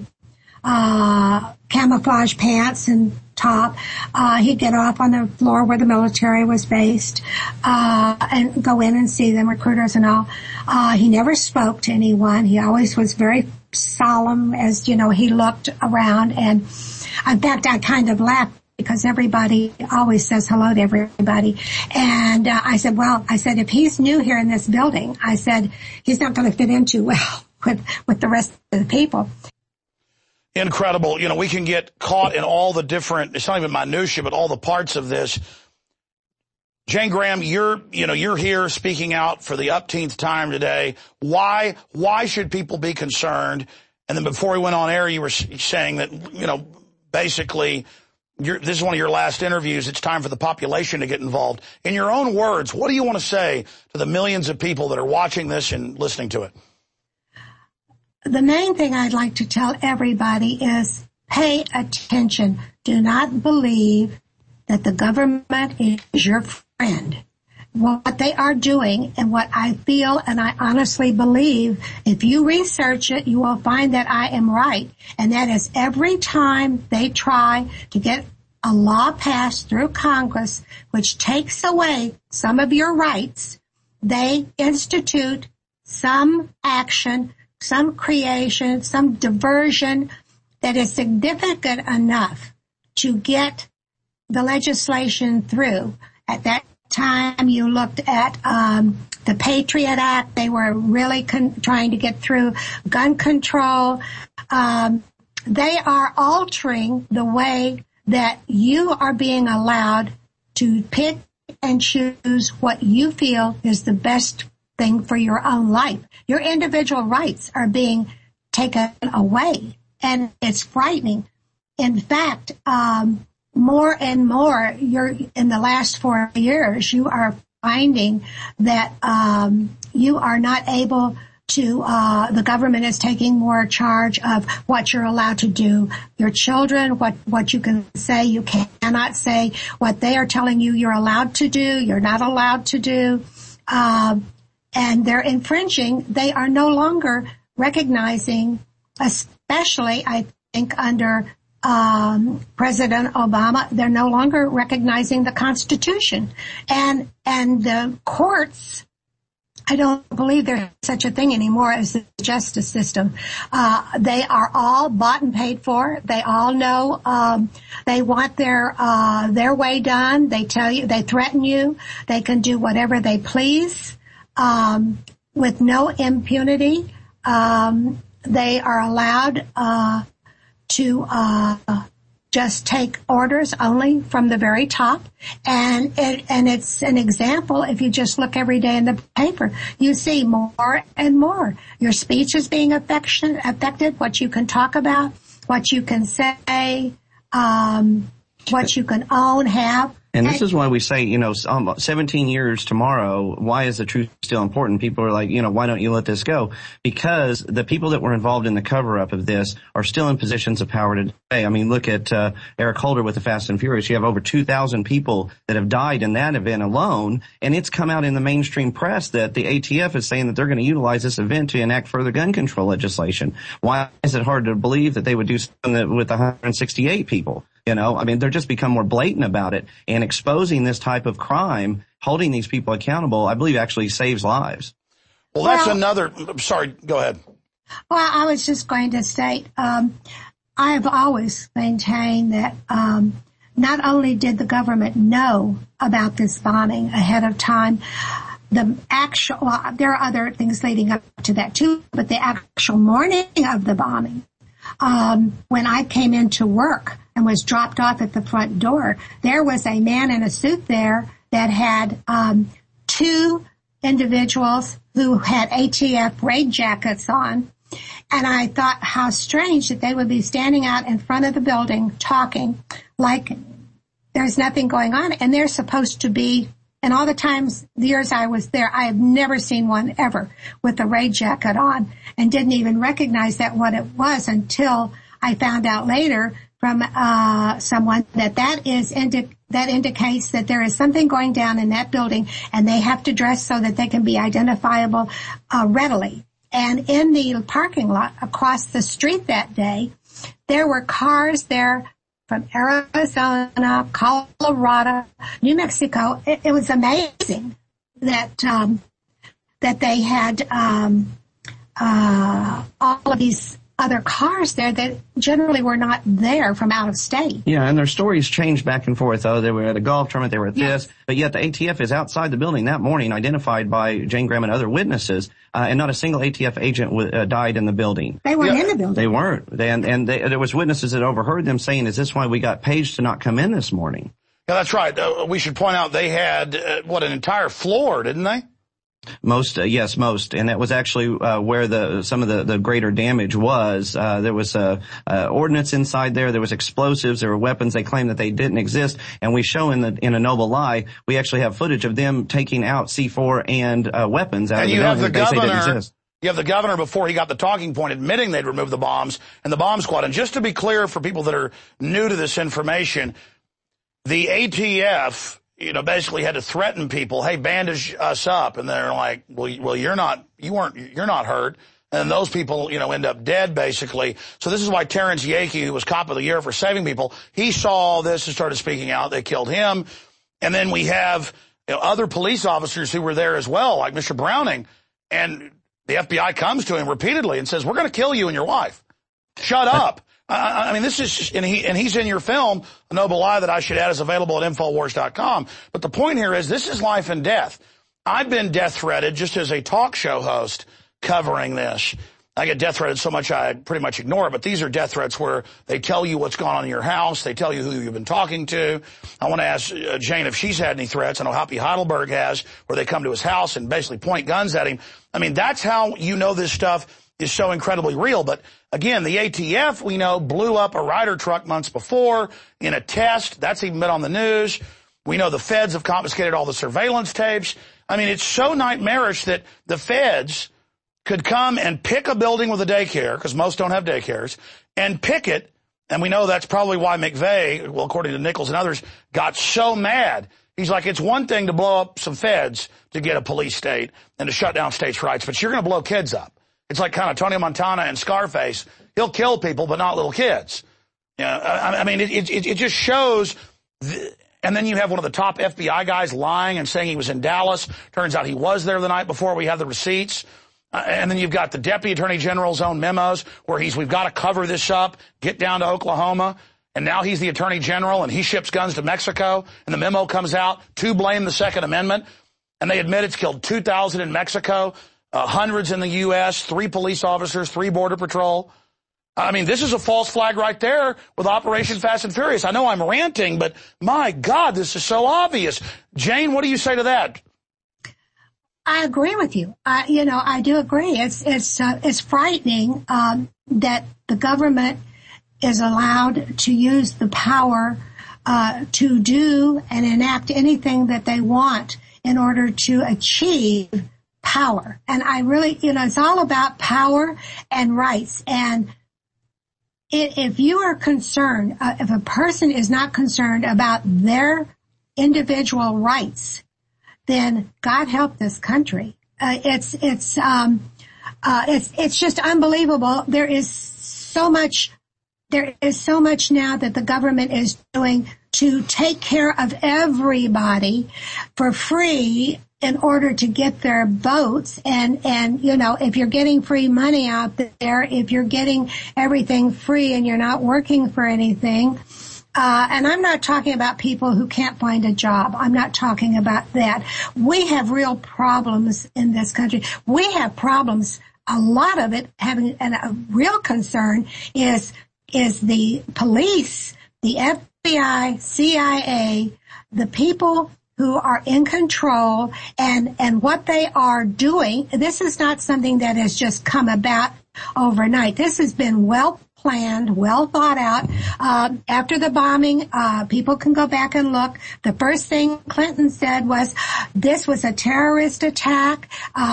[SPEAKER 19] camouflage pants and top. He'd get off on the floor where the military was based, and go in and see them, recruiters and all. He never spoke to anyone. He always was very solemn as, you know, he looked around. And in fact, I kind of laughed because everybody always says hello to everybody. And I said, if he's new here in this building, I said, he's not going to fit in too well with the rest of the people.
[SPEAKER 5] Incredible. You know, we can get caught in all the different, it's not even minutia, but all the parts of this. Jane Graham, you're here speaking out for the upteenth time today. Why should people be concerned? And then before we went on air, you were saying that, you know, basically, this is one of your last interviews. It's time for the population to get involved. In your own words, what do you want to say to the millions of people that are watching this and listening to it?
[SPEAKER 19] The main thing I'd like to tell everybody is pay attention. Do not believe that the government is your friend. What they are doing and what I feel and I honestly believe, if you research it, you will find that I am right. And that is every time they try to get a law passed through Congress which takes away some of your rights, they institute some action, some creation, some diversion that is significant enough to get the legislation through. At that time, you looked at the Patriot Act. They were really trying to get through gun control. They are altering the way that you are being allowed to pick and choose what you feel is the best thing for your own life. Your individual rights are being taken away, and it's frightening. In fact, more and more, in the last 4 years, you are finding that you are not able to, the government is taking more charge of what you're allowed to do. Your children, what you can say, you cannot say. What they are telling you you're allowed to do, you're not allowed to do. And they're infringing. They are no longer recognizing, especially, I think, under President Obama, they're no longer recognizing the Constitution. And the courts, I don't believe there's such a thing anymore as the justice system. They are all bought and paid for. They all know they want their way done. They tell you, they threaten you. They can do whatever they please. With no impunity. They are allowed to just take orders only from the very top. And it's an example. If you just look every day in the paper, you see more and more. Your speech is being affected, what you can talk about, what you can say, what you can own, have.
[SPEAKER 18] And this is why we say, 17 years tomorrow, why is the truth still important? People are like, why don't you let this go? Because the people that were involved in the cover-up of this are still in positions of power today. I mean, look at Eric Holder with the Fast and Furious. You have over 2,000 people that have died in that event alone, and it's come out in the mainstream press that the ATF is saying that they're going to utilize this event to enact further gun control legislation. Why is it hard to believe that they would do something with 168 people? They're just become more blatant about it, and exposing this type of crime, holding these people accountable, I believe actually saves lives.
[SPEAKER 5] Well, that's another, sorry, go ahead.
[SPEAKER 19] Well, I was just going to state, I have always maintained that, not only did the government know about this bombing ahead of time, there are other things leading up to that too, but the actual morning of the bombing, when I came into work and was dropped off at the front door, there was a man in a suit there that had two individuals who had ATF raid jackets on. And I thought how strange that they would be standing out in front of the building talking like there's nothing going on. And they're supposed to be, and all the years I was there, I have never seen one ever with a raid jacket on, and didn't even recognize that what it was until I found out later from someone that indicates that there is something going down in that building, and they have to dress so that they can be identifiable readily. And in the parking lot across the street that day, there were cars there from Arizona, Colorado, New Mexico. It was amazing that they had all of these other cars there that generally were not there from out of state.
[SPEAKER 18] Yeah, and their stories changed back and forth, though. They were at a golf tournament, they were at this, but yet the ATF is outside the building that morning, identified by Jane Graham and other witnesses, and not a single ATF agent died in the building.
[SPEAKER 19] They weren't in the building.
[SPEAKER 18] They weren't. There was witnesses that overheard them saying, is this why we got paged to not come in this morning?
[SPEAKER 5] Yeah, that's right. We should point out they had, an entire floor, didn't they?
[SPEAKER 18] Most, yes, most. And that was actually where some of the greater damage was. There was ordnance inside there. There was explosives. There were weapons. They claimed that they didn't exist. And we show in A Noble Lie, we actually have footage of them taking out C4 and weapons out of the building. They say didn't exist.
[SPEAKER 5] You have the governor, before he got the talking point, admitting they'd removed the bombs and the bomb squad. And just to be clear for people that are new to this information, the ATF, basically had to threaten people, hey, bandage us up. And they're like, well, you're not hurt. And those people, end up dead, basically. So this is why Terrence Yakey, who was Cop of the Year for saving people, he saw all this and started speaking out. They killed him. And then we have other police officers who were there as well, like Mr. Browning. And the FBI comes to him repeatedly and says, we're going to kill you and your wife. Shut up. I mean, this is, and he's in your film, A Noble Lie, that I should add is available at Infowars.com. But the point here is this is life and death. I've been death threatened just as a talk show host covering this. I get death threatened so much I pretty much ignore it, but these are death threats where they tell you what's gone on in your house. They tell you who you've been talking to. I want to ask Jane if she's had any threats. I know Hoppy Heidelberg has, where they come to his house and basically point guns at him. I mean, that's how this stuff is so incredibly real. But again, the ATF, we know, blew up a Ryder truck months before in a test. That's even been on the news. We know the feds have confiscated all the surveillance tapes. I mean, it's so nightmarish that the feds could come and pick a building with a daycare, because most don't have daycares, and pick it. And we know that's probably why McVeigh, well, according to Nichols and others, got so mad. He's like, it's one thing to blow up some feds to get a police state and to shut down states' rights, but you're going to blow kids up. It's like kind of Tony Montana and Scarface. He'll kill people, but not little kids. I mean, it just shows. And then you have one of the top FBI guys lying and saying he was in Dallas. Turns out he was there the night before. We have the receipts. And then you've got the Deputy Attorney General's own memos where we've got to cover this up, get down to Oklahoma. And now he's the Attorney General and he ships guns to Mexico. And the memo comes out to blame the Second Amendment. And they admit it's killed 2,000 in Mexico. Hundreds in the U.S., 3 police officers, 3 Border Patrol. I mean, this is a false flag right there with Operation Fast and Furious. I know I'm ranting, but my God, this is so obvious. Jane, what do you say to that?
[SPEAKER 19] I agree with you. I do agree. It's frightening that the government is allowed to use the power to do and enact anything that they want in order to achieve power. And I really, it's all about power and rights. And if you are concerned, if a person is not concerned about their individual rights, then God help this country. It's just unbelievable. There is so much now that the government is doing to take care of everybody for free in order to get their votes. And if you're getting free money out there, if you're getting everything free and you're not working for anything, and I'm not talking about people who can't find a job. I'm not talking about that. We have real problems in this country. We have problems, a lot of it having, and a real concern is the police, the FBI, CIA, the people who are in control and what they are doing. This is not something that has just come about overnight. This has been well planned, well thought out. After the bombing, people can go back and look. The first thing Clinton said was this was a terrorist attack,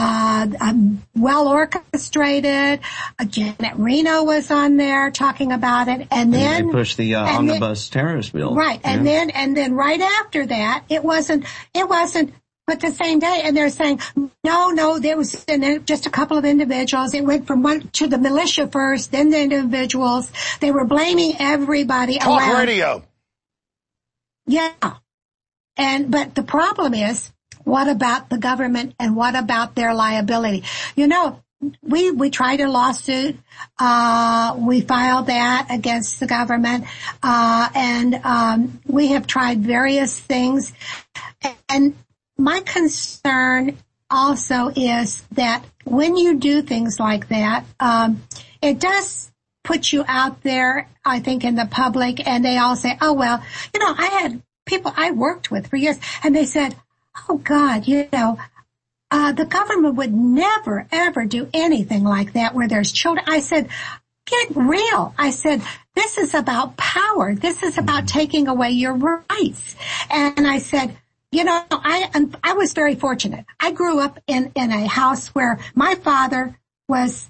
[SPEAKER 19] well orchestrated. Janet Reno was on there talking about it, and then
[SPEAKER 18] they pushed the omnibus terrorist bill.
[SPEAKER 19] Right, and then right after that, it wasn't. But the same day, and they're saying, no, there was just a couple of individuals. It went from one to the militia first, then the individuals. They were blaming everybody around.
[SPEAKER 5] Talk radio.
[SPEAKER 19] Yeah. But the problem is, what about the government and what about their liability? We tried a lawsuit. We filed that against the government. And we have tried various things. And my concern also is that when you do things like that, it does put you out there, I think, in the public, and they all say, oh, well, I had people I worked with for years, and they said, oh, God, the government would never, ever do anything like that where there's children. I said, get real. I said, this is about power. This is about taking away your rights. And I said, I was very fortunate. I grew up in a house where my father was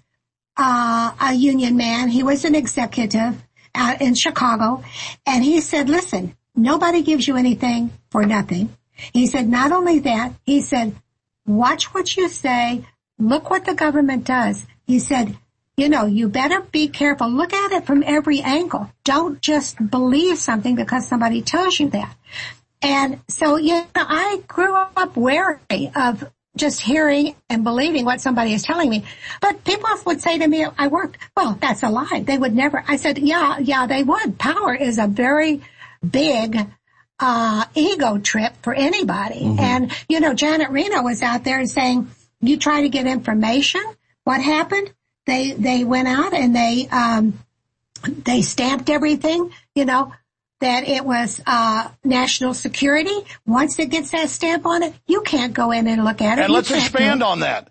[SPEAKER 19] a union man. He was an executive out in Chicago. And he said, listen, nobody gives you anything for nothing. He said, not only that, he said, watch what you say. Look what the government does. He said, you better be careful. Look at it from every angle. Don't just believe something because somebody tells you that. And so, I grew up wary of just hearing and believing what somebody is telling me. But people would say to me, I worked, well, that's a lie. They would never. I said, yeah, they would. Power is a very big ego trip for anybody. Mm-hmm. And, Janet Reno was out there and saying, you try to get information. What happened? They went out and they stamped everything, that it was national security. Once it gets that stamp on it, you can't go in and look at it.
[SPEAKER 5] And let's expand on that.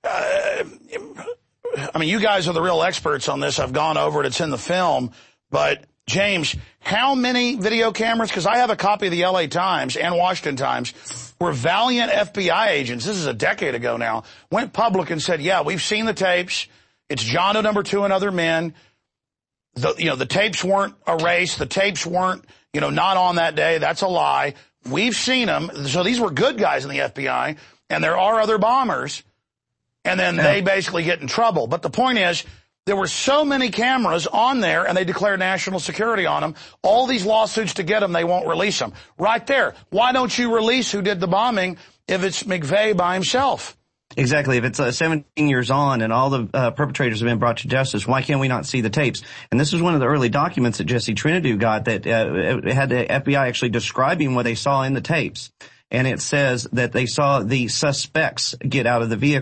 [SPEAKER 5] You guys are the real experts on this. I've gone over it. It's in the film. But, James, how many video cameras, because I have a copy of the LA Times and Washington Times, where valiant FBI agents, this is a decade ago now, went public and said, yeah, we've seen the tapes. It's John Doe number 2 and other men. The tapes weren't erased. The tapes weren't, not on that day. That's a lie. We've seen them. So these were good guys in the FBI, and there are other bombers. And then they basically get in trouble. But the point is, there were so many cameras on there, and they declared national security on them. All these lawsuits to get them, they won't release them. Right there. Why don't you release who did the bombing if it's McVeigh by himself?
[SPEAKER 18] Exactly. If it's 17 years on and all the perpetrators have been brought to justice, why can't we not see the tapes? And this is one of the early documents that Jesse Trinidu got that had the FBI actually describing what they saw in the tapes. And it says that they saw the suspects get out of the vehicle.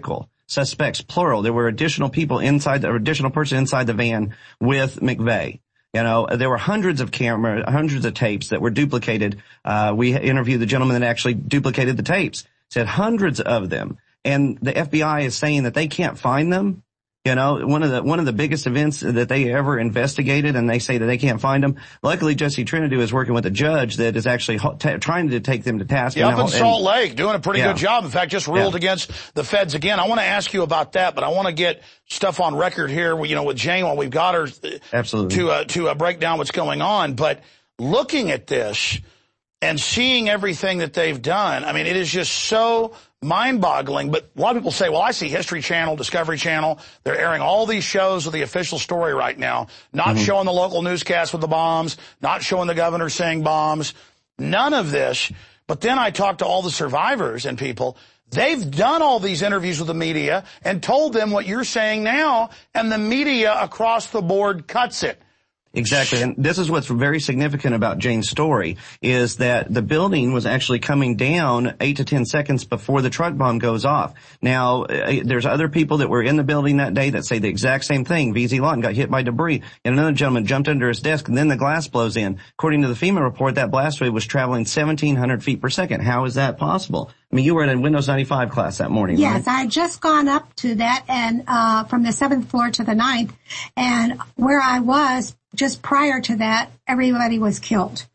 [SPEAKER 18] suspects, plural. There were additional people additional person inside the van with McVeigh. You know, there were hundreds of tapes that were duplicated. We interviewed the gentleman that actually duplicated the tapes, said hundreds of them. And the FBI is saying that they can't find them. You know, one of the biggest events that they ever investigated, and they say that they can't find them. Luckily, Jesse Trinidad is working with a judge that is actually trying to take them to task.
[SPEAKER 5] Yeah, up in Salt Lake, doing a pretty good job. In fact, just ruled against the feds again. I want to ask you about that, but I want to get stuff on record here, you know, with Jane while we've got her. Absolutely. To break down what's going on. But looking at this and seeing everything that they've done, I mean, it is just so mind-boggling. But a lot of people say, well, I see History Channel, Discovery Channel. They're airing all these shows with the official story right now, not showing the local newscast with the bombs, not showing the governor saying bombs, none of this. But then I talked to all the survivors and people. They've done all these interviews with the media and told them what you're saying now, and the media across the board cuts it.
[SPEAKER 18] Exactly. And this is what's very significant about Jane's story, is that the building was actually coming down 8 to 10 seconds before the truck bomb goes off. Now, there's other people that were in the building that day that say the exact same thing. VZ Lawton got hit by debris, and another gentleman jumped under his desk, and then the glass blows in. According to the FEMA report, that blast wave was traveling 1,700 feet per second. How is that possible? I mean, you were in a Windows 95 class that morning,
[SPEAKER 19] yes,
[SPEAKER 18] right?
[SPEAKER 19] I had just gone up to that, and from the 7th floor to the 9th, and where I was just prior to that, everybody was killed.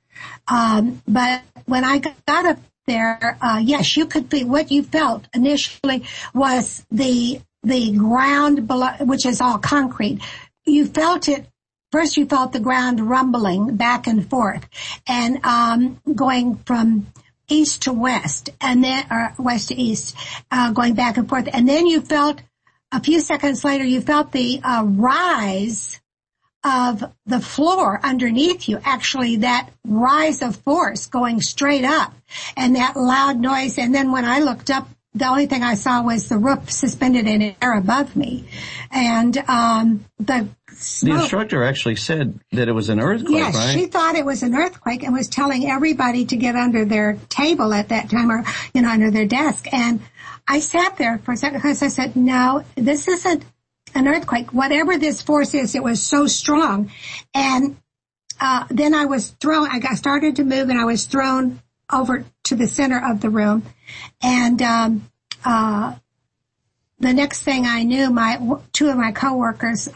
[SPEAKER 19] But when I got up there, yes, you could feel what you felt initially was the ground below, which is all concrete. You felt it. First, you felt the ground rumbling back and forth, and going from east to west, and then or west to east, going back and forth, and then you felt a few seconds later, you felt the rise of the floor underneath you, actually that rise of force going straight up, and that loud noise. And then when I looked up, the only thing I saw was the roof suspended in air above me. And the
[SPEAKER 18] instructor actually said that it was an earthquake,
[SPEAKER 19] yes,
[SPEAKER 18] right?
[SPEAKER 19] She thought it was an earthquake and was telling everybody to get under their table at that time, or, you know, under their desk. And I sat there for a second because I said, no, this isn't an earthquake. Whatever this force is, it was so strong. And then I was thrown, I started to move, and I was thrown over to the center of the room. And the next thing I knew, two of my coworkers,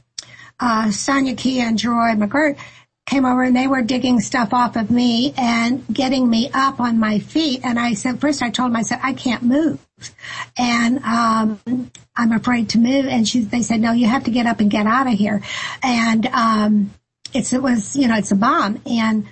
[SPEAKER 19] Sonia Key and Jeroy McGirt, came over, and they were digging stuff off of me and getting me up on my feet. And I said, first I told them, I said, I can't move. And I'm afraid to move. And they said, no, you have to get up and get out of here. And it was, you know, it's a bomb. And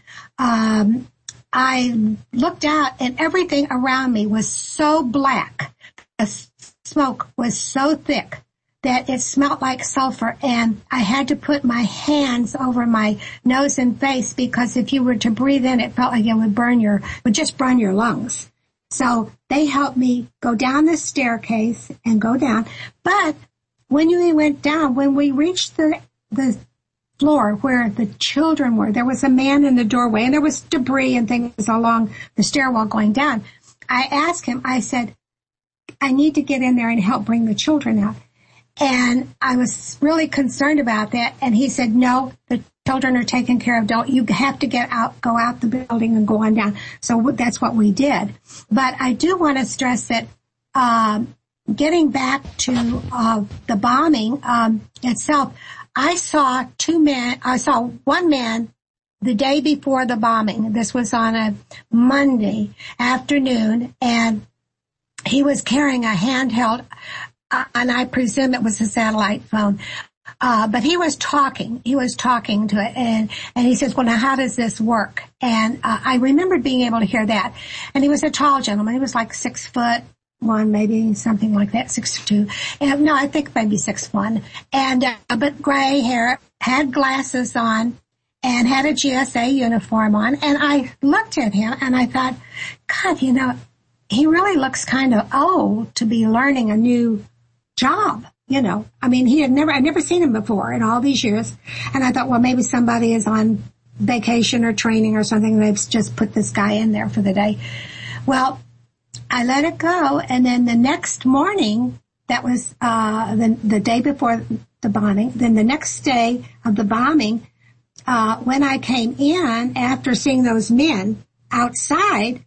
[SPEAKER 19] I looked out, and everything around me was so black. The smoke was so thick that it smelled like sulfur, and I had to put my hands over my nose and face, because if you were to breathe in, it felt like it would just burn your lungs. So they helped me go down the staircase and go down. But when we went down, when we reached the floor where the children were, there was a man in the doorway, and there was debris and things along the stairwell going down. I asked him, I said, I need to get in there and help bring the children out. And I was really concerned about that. And he said, no, the children are taken care of. You have to go out the building and go on down. So that's what we did. But I do want to stress that, getting back to, the bombing, itself, I saw one man the day before the bombing. This was on a Monday afternoon, and he was carrying a handheld, and I presume it was a satellite phone. But he was talking to it, and he says, well, now how does this work? And, I remember being able to hear that. And he was a tall gentleman. He was like 6'1", maybe something like that, 6'2". And no, I think maybe 6'1". And, but gray hair, had glasses on, and had a GSA uniform on. And I looked at him, and I thought, God, you know, he really looks kind of old to be learning a new job. You know, I mean, I'd never seen him before in all these years. And I thought, well, maybe somebody is on vacation or training or something, and they've just put this guy in there for the day. Well, I let it go. And then the next morning, that was the day before the bombing. Then the next day of the bombing, when I came in after seeing those men outside,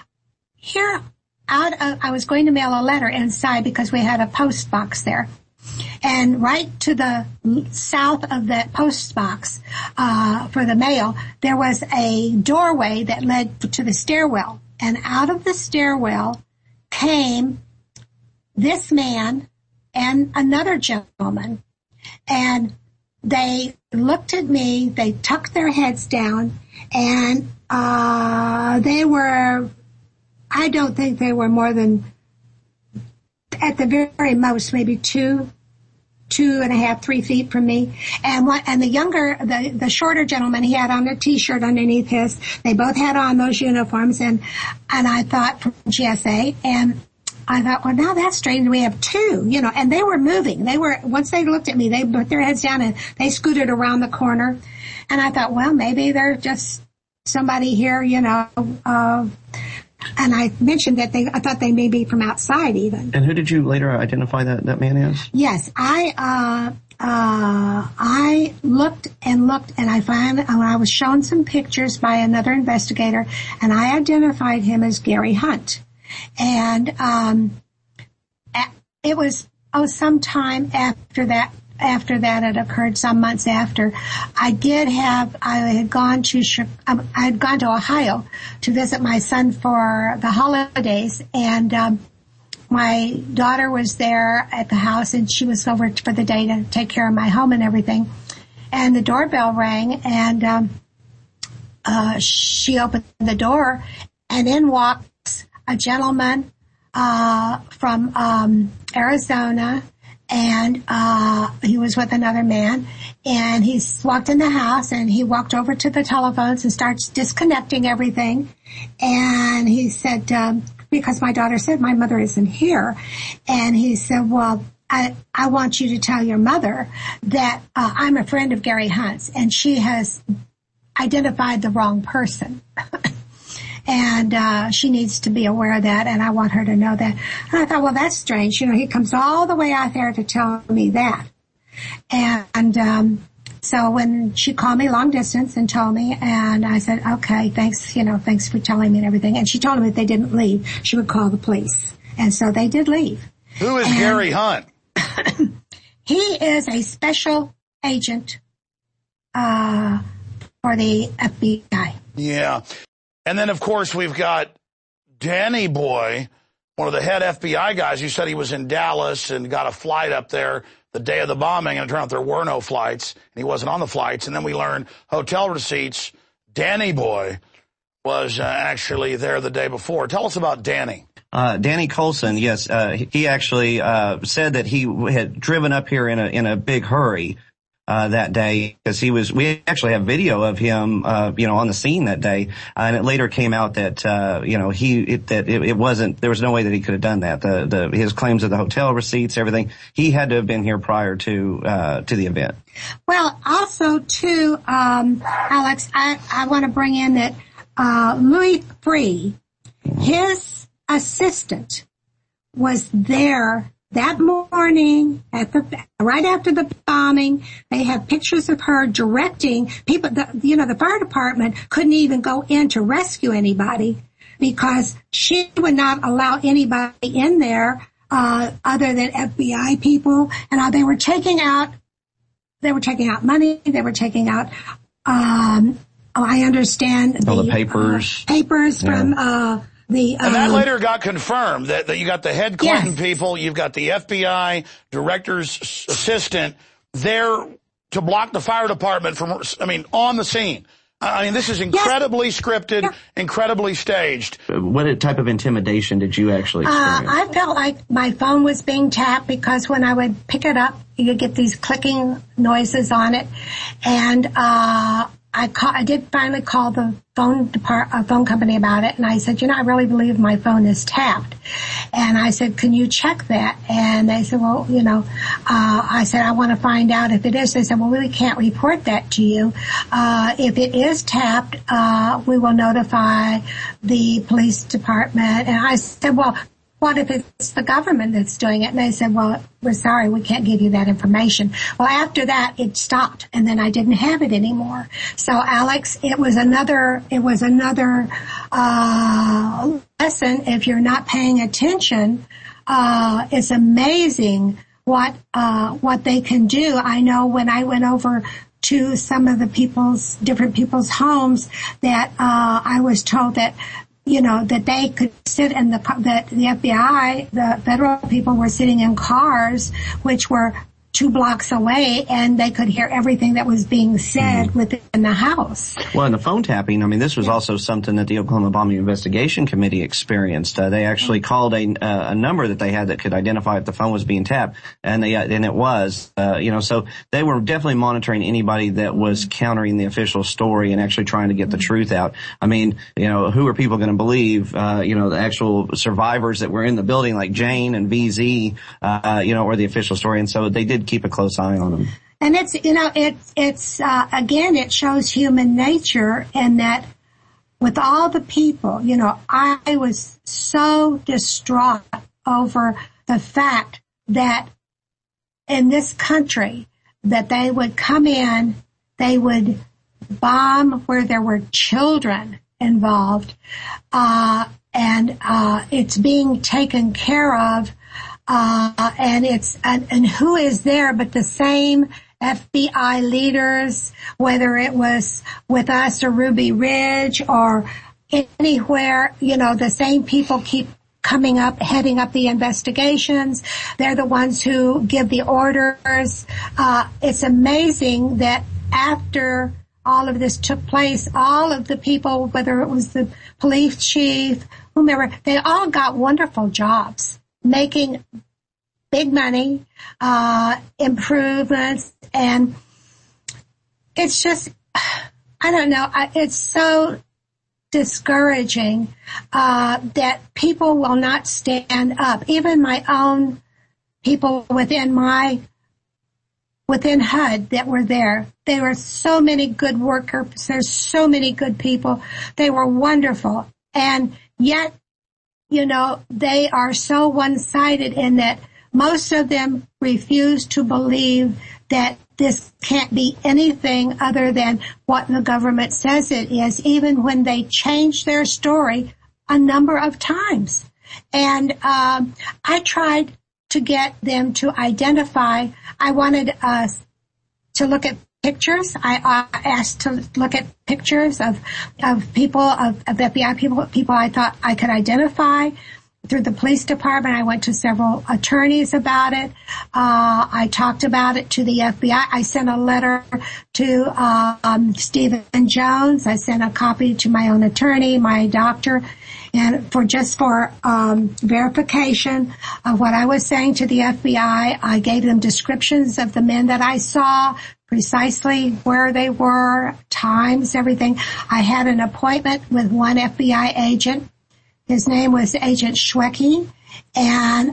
[SPEAKER 19] I was going to mail a letter inside because we had a post box there. And right to the south of that post box for the mail, there was a doorway that led to the stairwell. And out of the stairwell came this man and another gentleman. And they looked at me, they tucked their heads down, and they were, I don't think they were more than, at the very most, maybe 2.5, 3 feet from me. And the shorter gentleman, he had on a t-shirt underneath his. They both had on those uniforms, and I thought, from GSA, and I thought, well, now that's strange. We have two, and they were moving. Once they looked at me, they put their heads down and they scooted around the corner. And I thought, well, maybe they're just somebody here, and I mentioned that I thought they may be from outside even.
[SPEAKER 18] And who did you later identify that man as?
[SPEAKER 19] Yes, I looked and I found, I was shown some pictures by another investigator, and I identified him as Gary Hunt. And it was some time after that it occurred, some months after. I had gone to Ohio to visit my son for the holidays, and my daughter was there at the house, and she was over for the day to take care of my home and everything. And the doorbell rang, and she opened the door, and in walks a gentleman from Arizona, and he was with another man, and he walked in the house, and he walked over to the telephones and starts disconnecting everything. And he said, because my daughter said my mother isn't here, and he said, well, I want you to tell your mother that I'm a friend of Gary Hunt's, and she has identified the wrong person. And she needs to be aware of that, and I want her to know that. And I thought, well, that's strange. He comes all the way out there to tell me that. And so when she called me long distance and told me, and I said, okay, thanks, thanks for telling me and everything. And she told me if they didn't leave, she would call the police. And so they did leave.
[SPEAKER 5] Who is Gary Hunt?
[SPEAKER 19] He is a special agent for the FBI.
[SPEAKER 5] Yeah. And then, of course, we've got Danny Boy, one of the head FBI guys. You said he was in Dallas and got a flight up there the day of the bombing, and it turned out there were no flights, and he wasn't on the flights. And then we learned hotel receipts. Danny Boy was actually there the day before. Tell us about Danny.
[SPEAKER 18] Danny Coulson, yes. He actually said that he had driven up here in a big hurry that day, because we actually have video of him, on the scene that day. And it later came out that, it wasn't, there was no way that he could have done that. His claims of the hotel receipts, everything, he had to have been here prior to the event.
[SPEAKER 19] Well, also too, Alex, I want to bring in that, Louis Freeh, his assistant was there that morning right after the bombing. They have pictures of her directing people. The fire department couldn't even go in to rescue anybody because she would not allow anybody in there, other than FBI people. And they were taking out money. They were taking out, I understand
[SPEAKER 18] all the papers.
[SPEAKER 19] Papers from,
[SPEAKER 5] and that later got confirmed that you got the head Clinton people, you've got the FBI director's assistant there to block the fire department from, on the scene. This is incredibly scripted, incredibly staged.
[SPEAKER 18] What type of intimidation did you actually experience?
[SPEAKER 19] I felt like my phone was being tapped, because when I would pick it up, you get these clicking noises on it. And, I did finally call the phone company about it, and I said, I really believe my phone is tapped. And I said, can you check that? And they said, well, I said, I want to find out if it is. They said, well, we can't report that to you. If it is tapped, we will notify the police department. And I said, well, what if it's the government that's doing it? And they said, well, we're sorry, we can't give you that information. Well, after that, it stopped, and then I didn't have it anymore. So, Alex, it was another lesson. If you're not paying attention, it's amazing what they can do. I know when I went over to some of the different people's homes, that I was told that, that they could sit in that the FBI, the federal people, were sitting in cars which were 2 blocks away, and they could hear everything that was being said within the house.
[SPEAKER 18] Well, and the phone tapping, I mean, this was also something that the Oklahoma Bombing Investigation Committee experienced. They actually called a number that they had that could identify if the phone was being tapped, and it was, so they were definitely monitoring anybody that was countering the official story and actually trying to get the truth out. I mean, who are people going to believe, the actual survivors that were in the building, like Jane and VZ, or the official story? And so they did keep a close eye on them.
[SPEAKER 19] And it's again, it shows human nature, and that with all the people, I was so distraught over the fact that in this country, that they would come in, they would bomb where there were children involved, and it's being taken care of. And who is there but the same FBI leaders, whether it was with us or Ruby Ridge or anywhere, the same people keep coming up, heading up the investigations. They're the ones who give the orders. It's amazing that after all of this took place, all of the people, whether it was the police chief, whomever, they all got wonderful jobs, making big money, improvements, and it's just, I don't know, it's so discouraging that people will not stand up. Even my own people within HUD that were there, there were so many good workers, there's so many good people, they were wonderful, and yet, they are so one-sided in that most of them refuse to believe that this can't be anything other than what the government says it is, even when they change their story a number of times. And I tried to get them to identify. I wanted to look at pictures. I asked to look at pictures of people, of FBI people I thought I could identify. Through the police department, I went to several attorneys about it. I talked about it to the FBI. I sent a letter to Stephen Jones. I sent a copy to my own attorney, my doctor, and for verification of what I was saying to the FBI. I gave them descriptions of the men that I saw, precisely where they were, times, everything. I had an appointment with one FBI agent. His name was Agent Schwecke, and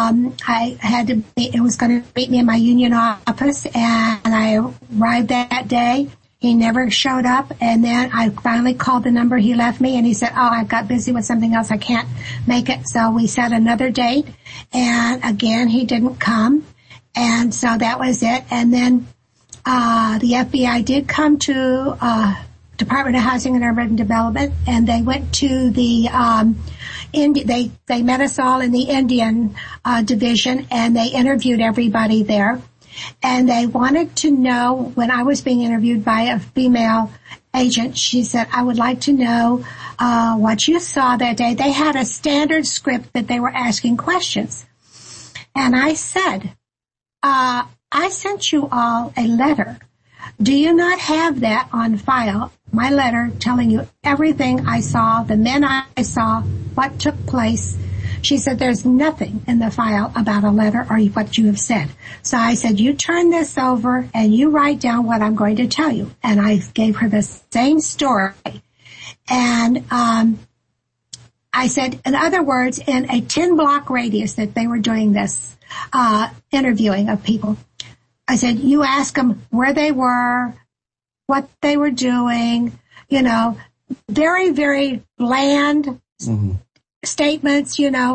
[SPEAKER 19] it was going to meet me in my union office, and I arrived that day. He never showed up, and then I finally called the number he left me, and he said, I got busy with something else, I can't make it. So we set another date, and again, he didn't come, and so that was it. And then the FBI did come to Department of Housing and Urban Development, and they went to the they met us all in the Indian division, and they interviewed everybody there. And they wanted to know, when I was being interviewed by a female agent, she said, I would like to know what you saw that day. They had a standard script that they were asking questions. And I said, I sent you all a letter. Do you not have that on file? My letter telling you everything I saw, the men I saw, what took place. She said, there's nothing in the file about a letter or what you have said. So I said, you turn this over and you write down what I'm going to tell you. And I gave her the same story. And I said, in other words, in a 10-block radius that they were doing this interviewing of people, I said, you ask them where they were, what they were doing, very, very bland statements,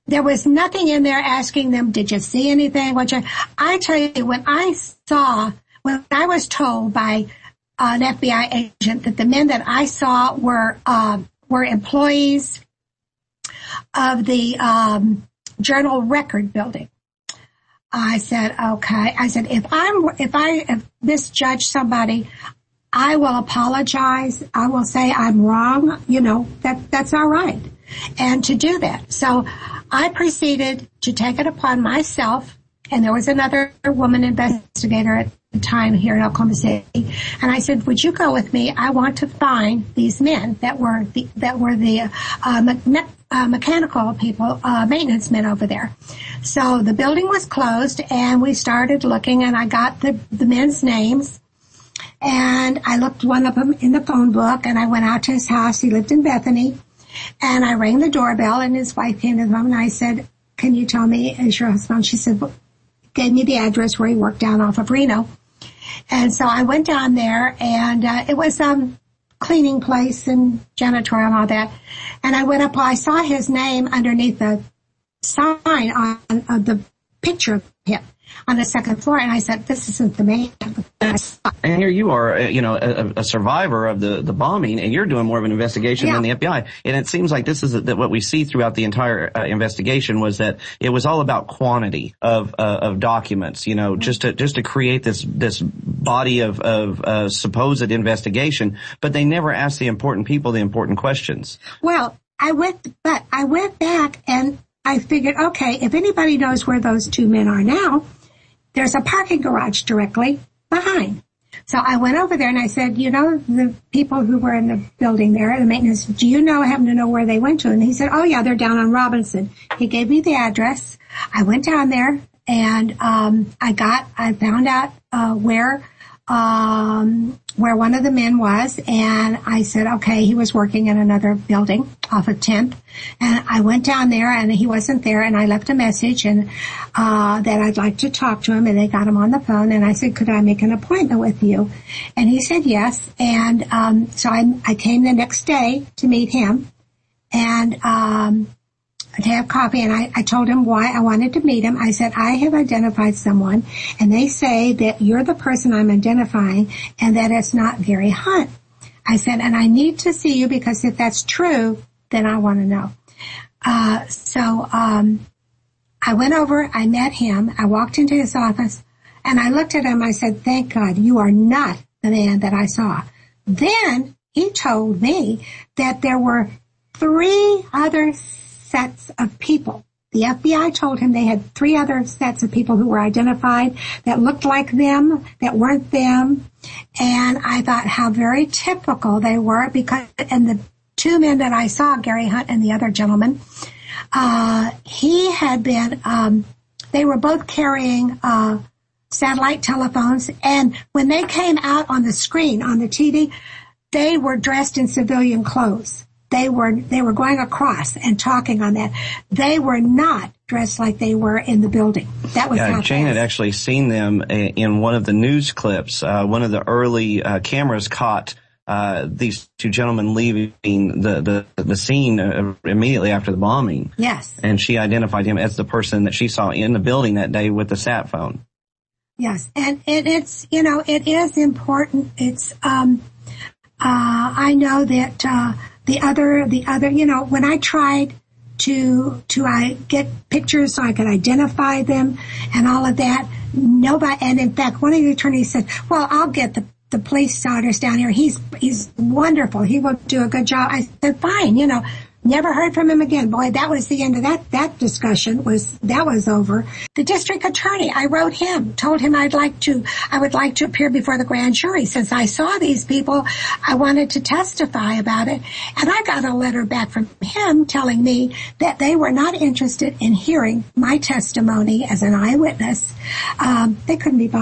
[SPEAKER 19] there was nothing in there asking them, did you see anything? I tell you, when I was told by an FBI agent that the men that I saw were employees of the Journal Record building, I said, okay. I said, if I misjudge somebody, I will apologize. I will say I'm wrong. That's all right. And to do that. So I proceeded to take it upon myself. And there was another woman investigator at the time here in Oklahoma City. And I said, would you go with me? I want to find these men that were the mechanical people, maintenance men over there. So the building was closed and we started looking, and I got the men's names, and I looked one of them in the phone book, and I went out to his house. He lived in Bethany, and I rang the doorbell, and his wife came to the phone, and I said, can you tell me, is your husband? She said, gave me the address where he worked down off of Reno. And so I went down there, and it was cleaning place and janitorial and all that. And I went up, I saw his name underneath the sign on the picture of him on the second floor, and I said, this isn't the man.
[SPEAKER 18] And here you are, a survivor of the bombing, and you're doing more of an investigation than the FBI. And it seems like this is what we see throughout the entire investigation was that it was all about quantity of documents, just to create this body of supposed investigation, but they never asked the important people the important questions.
[SPEAKER 19] Well, I went back and I figured, okay, if anybody knows where those two men are now, there's a parking garage directly behind. So I went over there and I said, the people who were in the building there, the maintenance, do you happen to know where they went to? And he said, oh yeah, they're down on Robinson. He gave me the address. I went down there and, I found out, where one of the men was, and I said, okay, he was working in another building off of 10th, and I went down there and he wasn't there, and I left a message and that I'd like to talk to him, and they got him on the phone, and I said, could I make an appointment with you? And he said yes, and so I came the next day to meet him and to have coffee, and I told him why I wanted to meet him. I said, I have identified someone, and they say that you're the person I'm identifying, and that it's not Gary Hunt. I said, and I need to see you, because if that's true, then I want to know. So I went over, I met him, I walked into his office, and I looked at him, I said, thank God, you are not the man that I saw. Then he told me that there were 3 other sets of people. The FBI told him they had 3 other sets of people who were identified that looked like them, that weren't them. And I thought how very typical they were, because, and the 2 men that I saw, Gary Hunt and the other gentleman, he had been, they were both carrying, satellite telephones. And when they came out on the screen, on the TV, they were dressed in civilian clothes. They were going across and talking on that. They were not dressed like they were in the building. That was
[SPEAKER 18] Jane had actually seen them in one of the news clips. One of the early cameras caught these 2 gentlemen leaving the scene immediately after the bombing.
[SPEAKER 19] Yes.
[SPEAKER 18] And she identified him as the person that she saw in the building that day with the sat phone.
[SPEAKER 19] Yes, and it's it is important. It's I know that the other, when I tried to get pictures so I could identify them and all of that, nobody, and in fact, one of the attorneys said, well, I'll get the police sergeant down here. He's wonderful. He will do a good job. I said, fine, never heard from him again. Boy, that was the end of that discussion that was over. The district attorney, I wrote him, told him I would like to appear before the grand jury. Since I saw these people, I wanted to testify about it. And I got a letter back from him telling me that they were not interested in hearing my testimony as an eyewitness. They couldn't be bothered.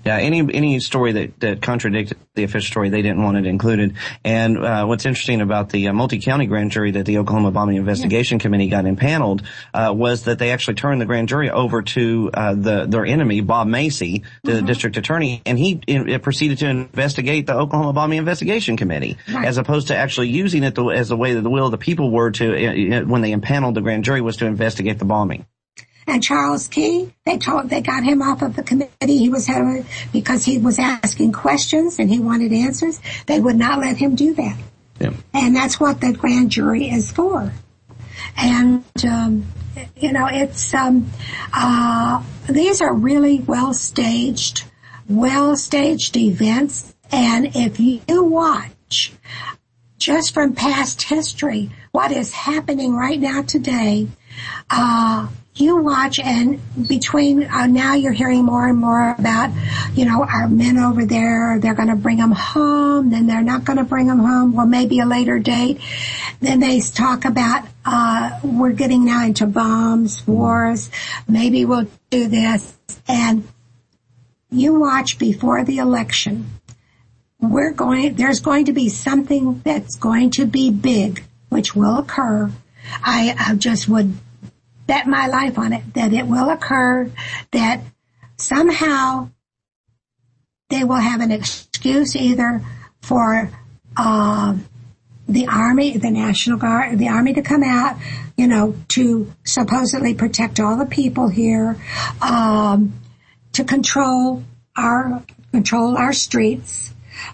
[SPEAKER 18] Yeah, any story that contradicted the official story, they didn't want it included. And what's interesting about the multi-county grand jury that the Oklahoma Bombing Investigation Committee got impaneled was that they actually turned the grand jury over to their enemy, Bob Macy, the district attorney, and he proceeded to investigate the Oklahoma Bombing Investigation Committee, as opposed to actually using it as the way that the will of the people were to when they impaneled the grand jury was to investigate the bombing.
[SPEAKER 19] And Charles Key, they got him off of the committee. He was because he was asking questions and he wanted answers. They would not let him do that.
[SPEAKER 18] Yeah.
[SPEAKER 19] And that's what the grand jury is for. And, it's, these are really well-staged events. And if you watch just from past history, what is happening right now today, you watch, and between now you're hearing more and more about, our men over there, they're going to bring them home, then they're not going to bring them home, well, maybe a later date. Then they talk about, we're getting now into bombs, wars, maybe we'll do this. And you watch before the election, there's going to be something that's going to be big, which will occur. I just would bet my life on it, that it will occur, that somehow they will have an excuse either for the Army, the National Guard, the Army to come out, to supposedly protect all the people here, to control our streets,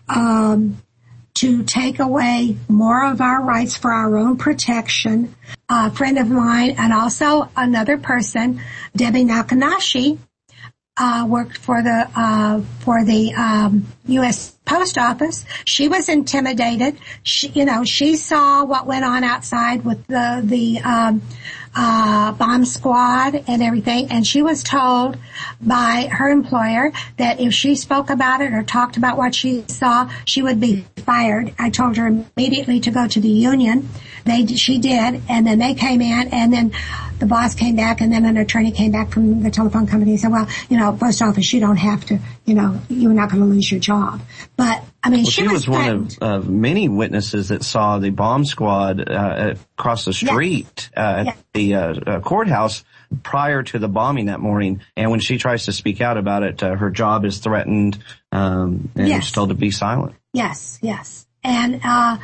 [SPEAKER 19] to take away more of our rights for our own protection. A friend of mine and also another person, Debbie Nakanashi, worked for the U.S. Post Office. She was intimidated. She saw what went on outside with the bomb squad and everything, and she was told by her employer that if she spoke about it or talked about what she saw, she would be fired. I told her immediately to go to the union. She did, and then they came in, and then the boss came back, and then an attorney came back from the telephone company and said, well, post office, you don't have to, you're not going to lose your job. But,
[SPEAKER 18] she was one of many witnesses that saw the bomb squad across the street at the courthouse prior to the bombing that morning. And when she tries to speak out about it, her job is threatened and is told to be silent.
[SPEAKER 19] Yes. And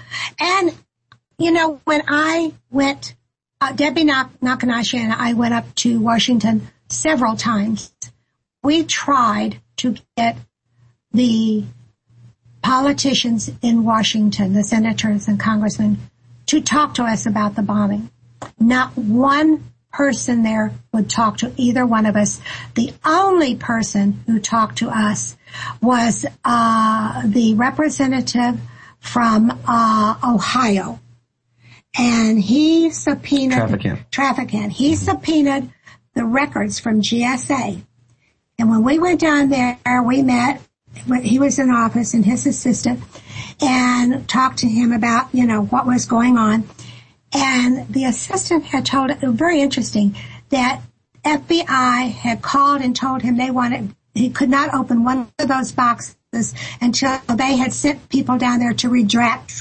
[SPEAKER 19] when I went, Debbie Nakanashi and I went up to Washington several times. We tried to get the politicians in Washington, the senators and congressmen, to talk to us about the bombing. Not one person there would talk to either one of us. The only person who talked to us was the representative from Ohio. And he subpoenaed Trafficant. He subpoenaed the records from GSA. And when we went down there, we met. He was in office and his assistant, and talked to him about what was going on. And the assistant had told, very interesting, that FBI had called and told him he could not open one of those boxes until they had sent people down there to redact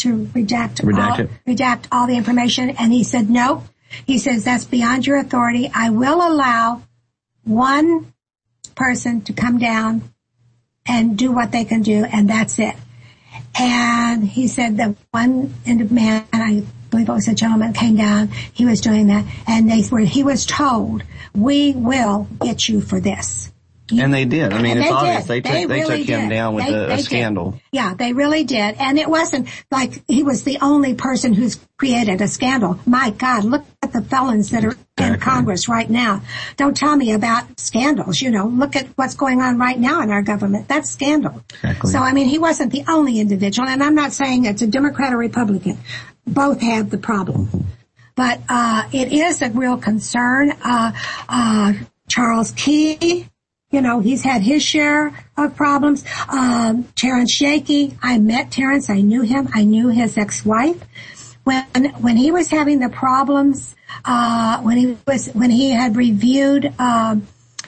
[SPEAKER 19] all the information. And he said, no. He says, that's beyond your authority. I will allow one person to come down and do what they can do, and that's it. And he said that one man, I believe it was a gentleman, came down. He was doing that, and he was told, we will get you for this.
[SPEAKER 18] And they did. It's obvious. They took him down with a scandal.
[SPEAKER 19] Yeah, they really did. And it wasn't like he was the only person who's created a scandal. My God, look at the felons that are in Congress right now. Don't tell me about scandals. Look at what's going on right now in our government. That's scandal.
[SPEAKER 18] Exactly.
[SPEAKER 19] So, he wasn't the only individual. And I'm not saying it's a Democrat or Republican. Both have the problem. Mm-hmm. But it is a real concern. Charles Key, he's had his share of problems. Terrence Shakey, I met Terrence. I knew him. I knew his ex-wife. When he was having the problems, when he had reviewed,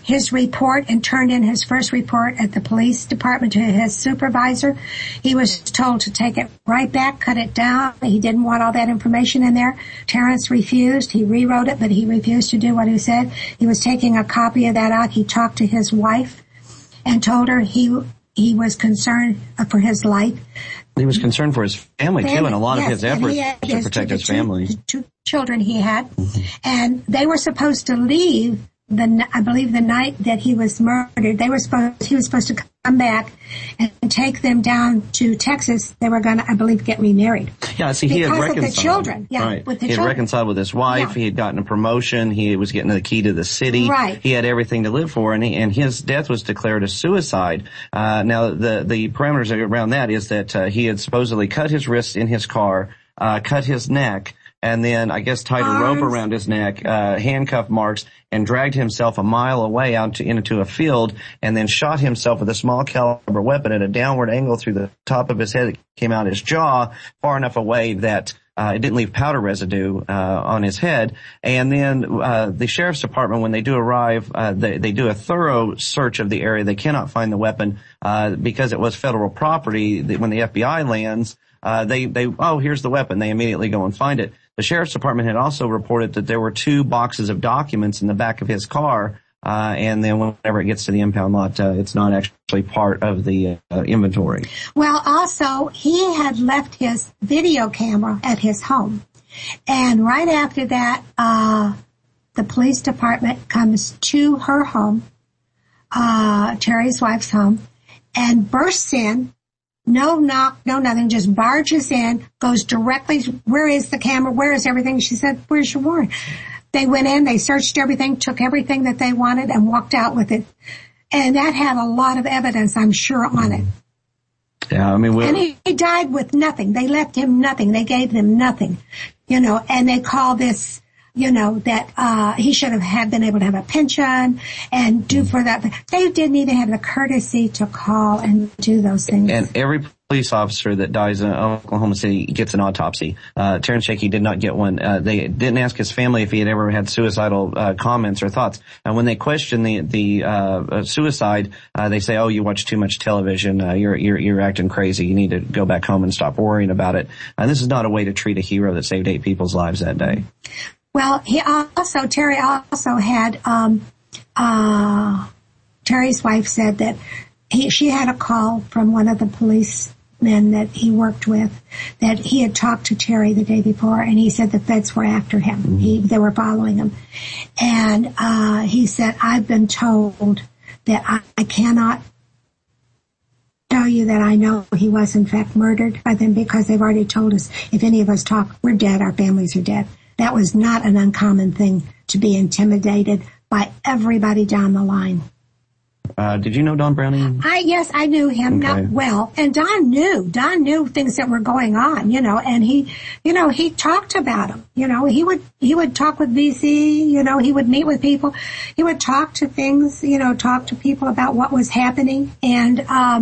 [SPEAKER 19] his report and turned in his first report at the police department to his supervisor. He was told to take it right back, cut it down. He didn't want all that information in there. Terrence refused. He rewrote it, but he refused to do what he said. He was taking a copy of that out. He talked to his wife and told her he was concerned for his life.
[SPEAKER 18] He was concerned for his family too, and a lot of his efforts to protect his family.
[SPEAKER 19] Two children he had, and they were supposed to leave I believe the night that he was murdered. He was supposed to come back and take them down to Texas. They were going to, I believe, get remarried.
[SPEAKER 18] Yeah, see, he had reconciled.
[SPEAKER 19] Because of the children. Yeah,
[SPEAKER 18] right.
[SPEAKER 19] With the
[SPEAKER 18] he had
[SPEAKER 19] children.
[SPEAKER 18] reconciled with his wife. Yeah. He had gotten a promotion. He was getting the key to the city.
[SPEAKER 19] Right.
[SPEAKER 18] He had everything to live for, and his death was declared a suicide. Now, the parameters around that is that he had supposedly cut his wrists in his car, cut his neck, and then I guess tied a rope around his neck, handcuff marks, and dragged himself a mile away out into a field, and then shot himself with a small caliber weapon at a downward angle through the top of his head that came out his jaw, far enough away that it didn't leave powder residue on his head. And then the sheriff's department, when they do arrive, they do a thorough search of the area. They cannot find the weapon because it was federal property. When the FBI lands, here's the weapon. They immediately go and find it. The sheriff's department had also reported that there were 2 boxes of documents in the back of his car, and then whenever it gets to the impound lot, it's not actually part of the inventory.
[SPEAKER 19] Well, also, he had left his video camera at his home. And right after that, the police department comes to her home, Terry's wife's home, and bursts in. No knock, no nothing, just barges in, goes directly, where is the camera, where is everything? She said, where's your warrant? They went in, they searched everything, took everything that they wanted, and walked out with it. And that had a lot of evidence, I'm sure, on it.
[SPEAKER 18] Yeah, I mean,
[SPEAKER 19] and he died with nothing. They left him nothing. They gave him nothing, and they call this, that he should have been able to have a pension and do for that. They didn't even have the courtesy to call and do those things.
[SPEAKER 18] And every police officer that dies in Oklahoma City gets an autopsy. Terrence Shaky did not get one. They didn't ask his family if he had ever had suicidal comments or thoughts. And when they question the suicide, they say, "Oh, you watch too much television. You're acting crazy. You need to go back home and stop worrying about it." And this is not a way to treat a hero that saved 8 people's lives that day.
[SPEAKER 19] Well, Terry also had, Terry's wife said that she had a call from one of the policemen that he worked with, that he had talked to Terry the day before, and he said the feds were after him. Mm-hmm. They were following him. And, he said, I've been told that I cannot tell you that I know he was in fact murdered by them because they've already told us if any of us talk, we're dead, our families are dead. That was not an uncommon thing to be intimidated by everybody down the line.
[SPEAKER 18] Did you know Don Browning?
[SPEAKER 19] Yes, I knew him not well. And Don knew things that were going on, and he talked about them. He would talk with VC, he would meet with people. He would talk to things, talk to people about what was happening. And,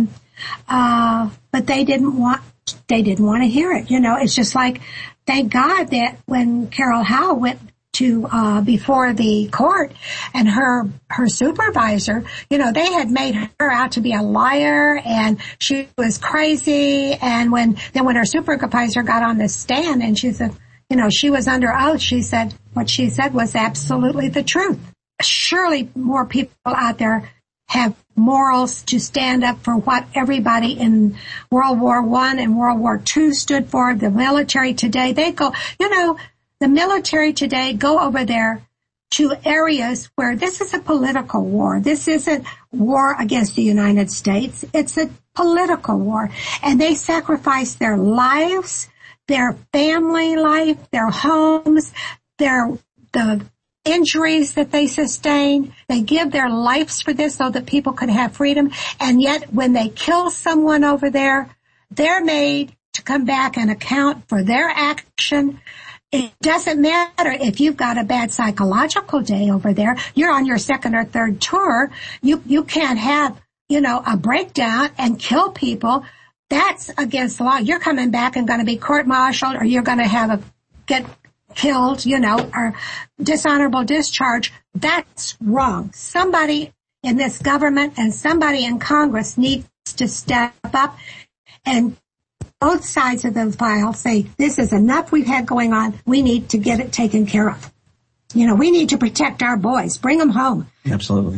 [SPEAKER 19] but they didn't want to hear it. It's just like, thank God that when Carol Howe went to before the court and her supervisor, they had made her out to be a liar and she was crazy. And when her supervisor got on the stand and she said, she was under oath, she said what she said was absolutely the truth. Surely more people out there have morals to stand up for what everybody in World War I and World War II stood for. The military today, they go, the military today go over there to areas where this is a political war. This isn't war against the United States. It's a political war. And they sacrifice their lives, their family life, their homes, the injuries that they sustain. They give their lives for this so that people could have freedom. And yet when they kill someone over there, they're made to come back and account for their action. It doesn't matter if you've got a bad psychological day over there. You're on your second or third tour. You can't have, a breakdown and kill people. That's against the law. You're coming back and going to be court-martialed, or you're going to get killed, or dishonorable discharge. That's wrong. Somebody in this government and somebody in Congress needs to step up and both sides of the file say, this is enough we've had going on. We need to get it taken care of. We need to protect our boys. Bring them home.
[SPEAKER 18] Absolutely.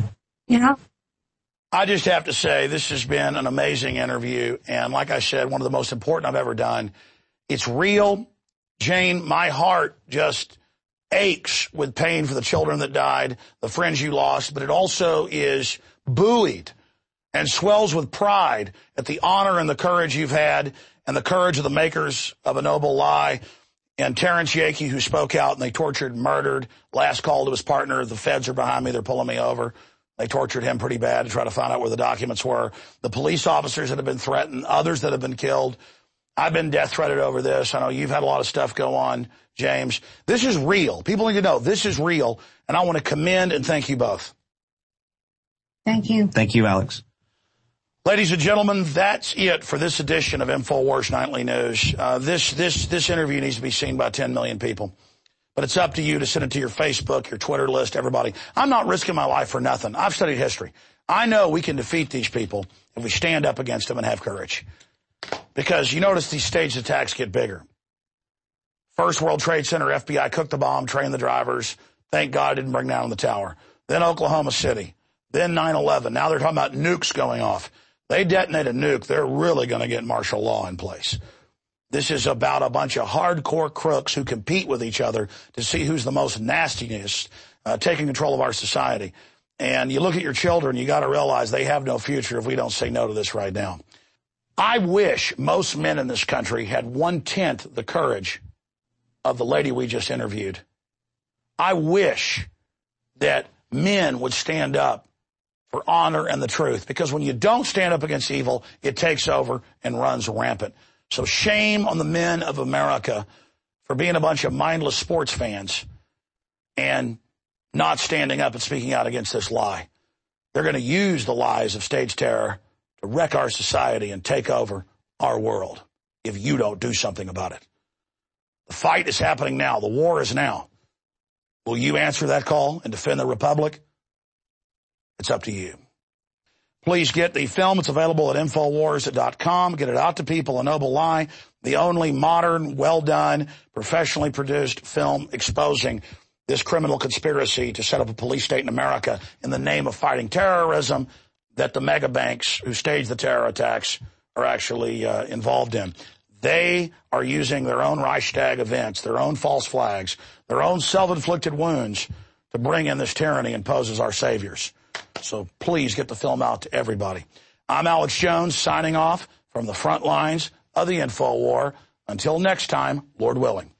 [SPEAKER 5] I just have to say this has been an amazing interview. And like I said, one of the most important I've ever done. It's real. Jane, my heart just aches with pain for the children that died, the friends you lost, but it also is buoyed and swells with pride at the honor and the courage you've had and the courage of the makers of A Noble Lie and Terrence Yakey, who spoke out and they tortured and murdered. Last call to his partner, the feds are behind me, they're pulling me over. They tortured him pretty bad to try to find out where the documents were. The police officers that have been threatened, others that have been killed. I've been death threatened over this. I know you've had a lot of stuff go on, James. This is real. People need to know this is real, and I want to commend and thank you both.
[SPEAKER 19] Thank you.
[SPEAKER 18] Thank you, Alex.
[SPEAKER 5] Ladies and gentlemen, that's it for this edition of InfoWars Nightly News. This interview needs to be seen by 10 million people. But it's up to you to send it to your Facebook, your Twitter list, everybody. I'm not risking my life for nothing. I've studied history. I know we can defeat these people if we stand up against them and have courage. Because you notice these staged attacks get bigger. First World Trade Center, FBI cooked the bomb, trained the drivers. Thank God it didn't bring down the tower. Then Oklahoma City. Then 9/11. Now they're talking about nukes going off. They detonate a nuke, they're really going to get martial law in place. This is about a bunch of hardcore crooks who compete with each other to see who's the most nastiest, taking control of our society. And you look at your children, you got to realize they have no future if we don't say no to this right now. I wish most men in this country had 1/10 the courage of the lady we just interviewed. I wish that men would stand up for honor and the truth, because when you don't stand up against evil, it takes over and runs rampant. So shame on the men of America for being a bunch of mindless sports fans and not standing up and speaking out against this lie. They're going to use the lies of staged terror to wreck our society and take over our world if you don't do something about it. The fight is happening now. The war is now. Will you answer that call and defend the Republic? It's up to you. Please get the film. It's available at Infowars.com. Get it out to people. A Noble Lie, the only modern, well-done, professionally produced film exposing this criminal conspiracy to set up a police state in America in the name of fighting terrorism that the mega banks who stage the terror attacks are actually involved in. They are using their own Reichstag events, their own false flags, their own self-inflicted wounds to bring in this tyranny and pose as our saviors. So please get the film out to everybody. I'm Alex Jones signing off from the front lines of the InfoWar. Until next time, Lord willing.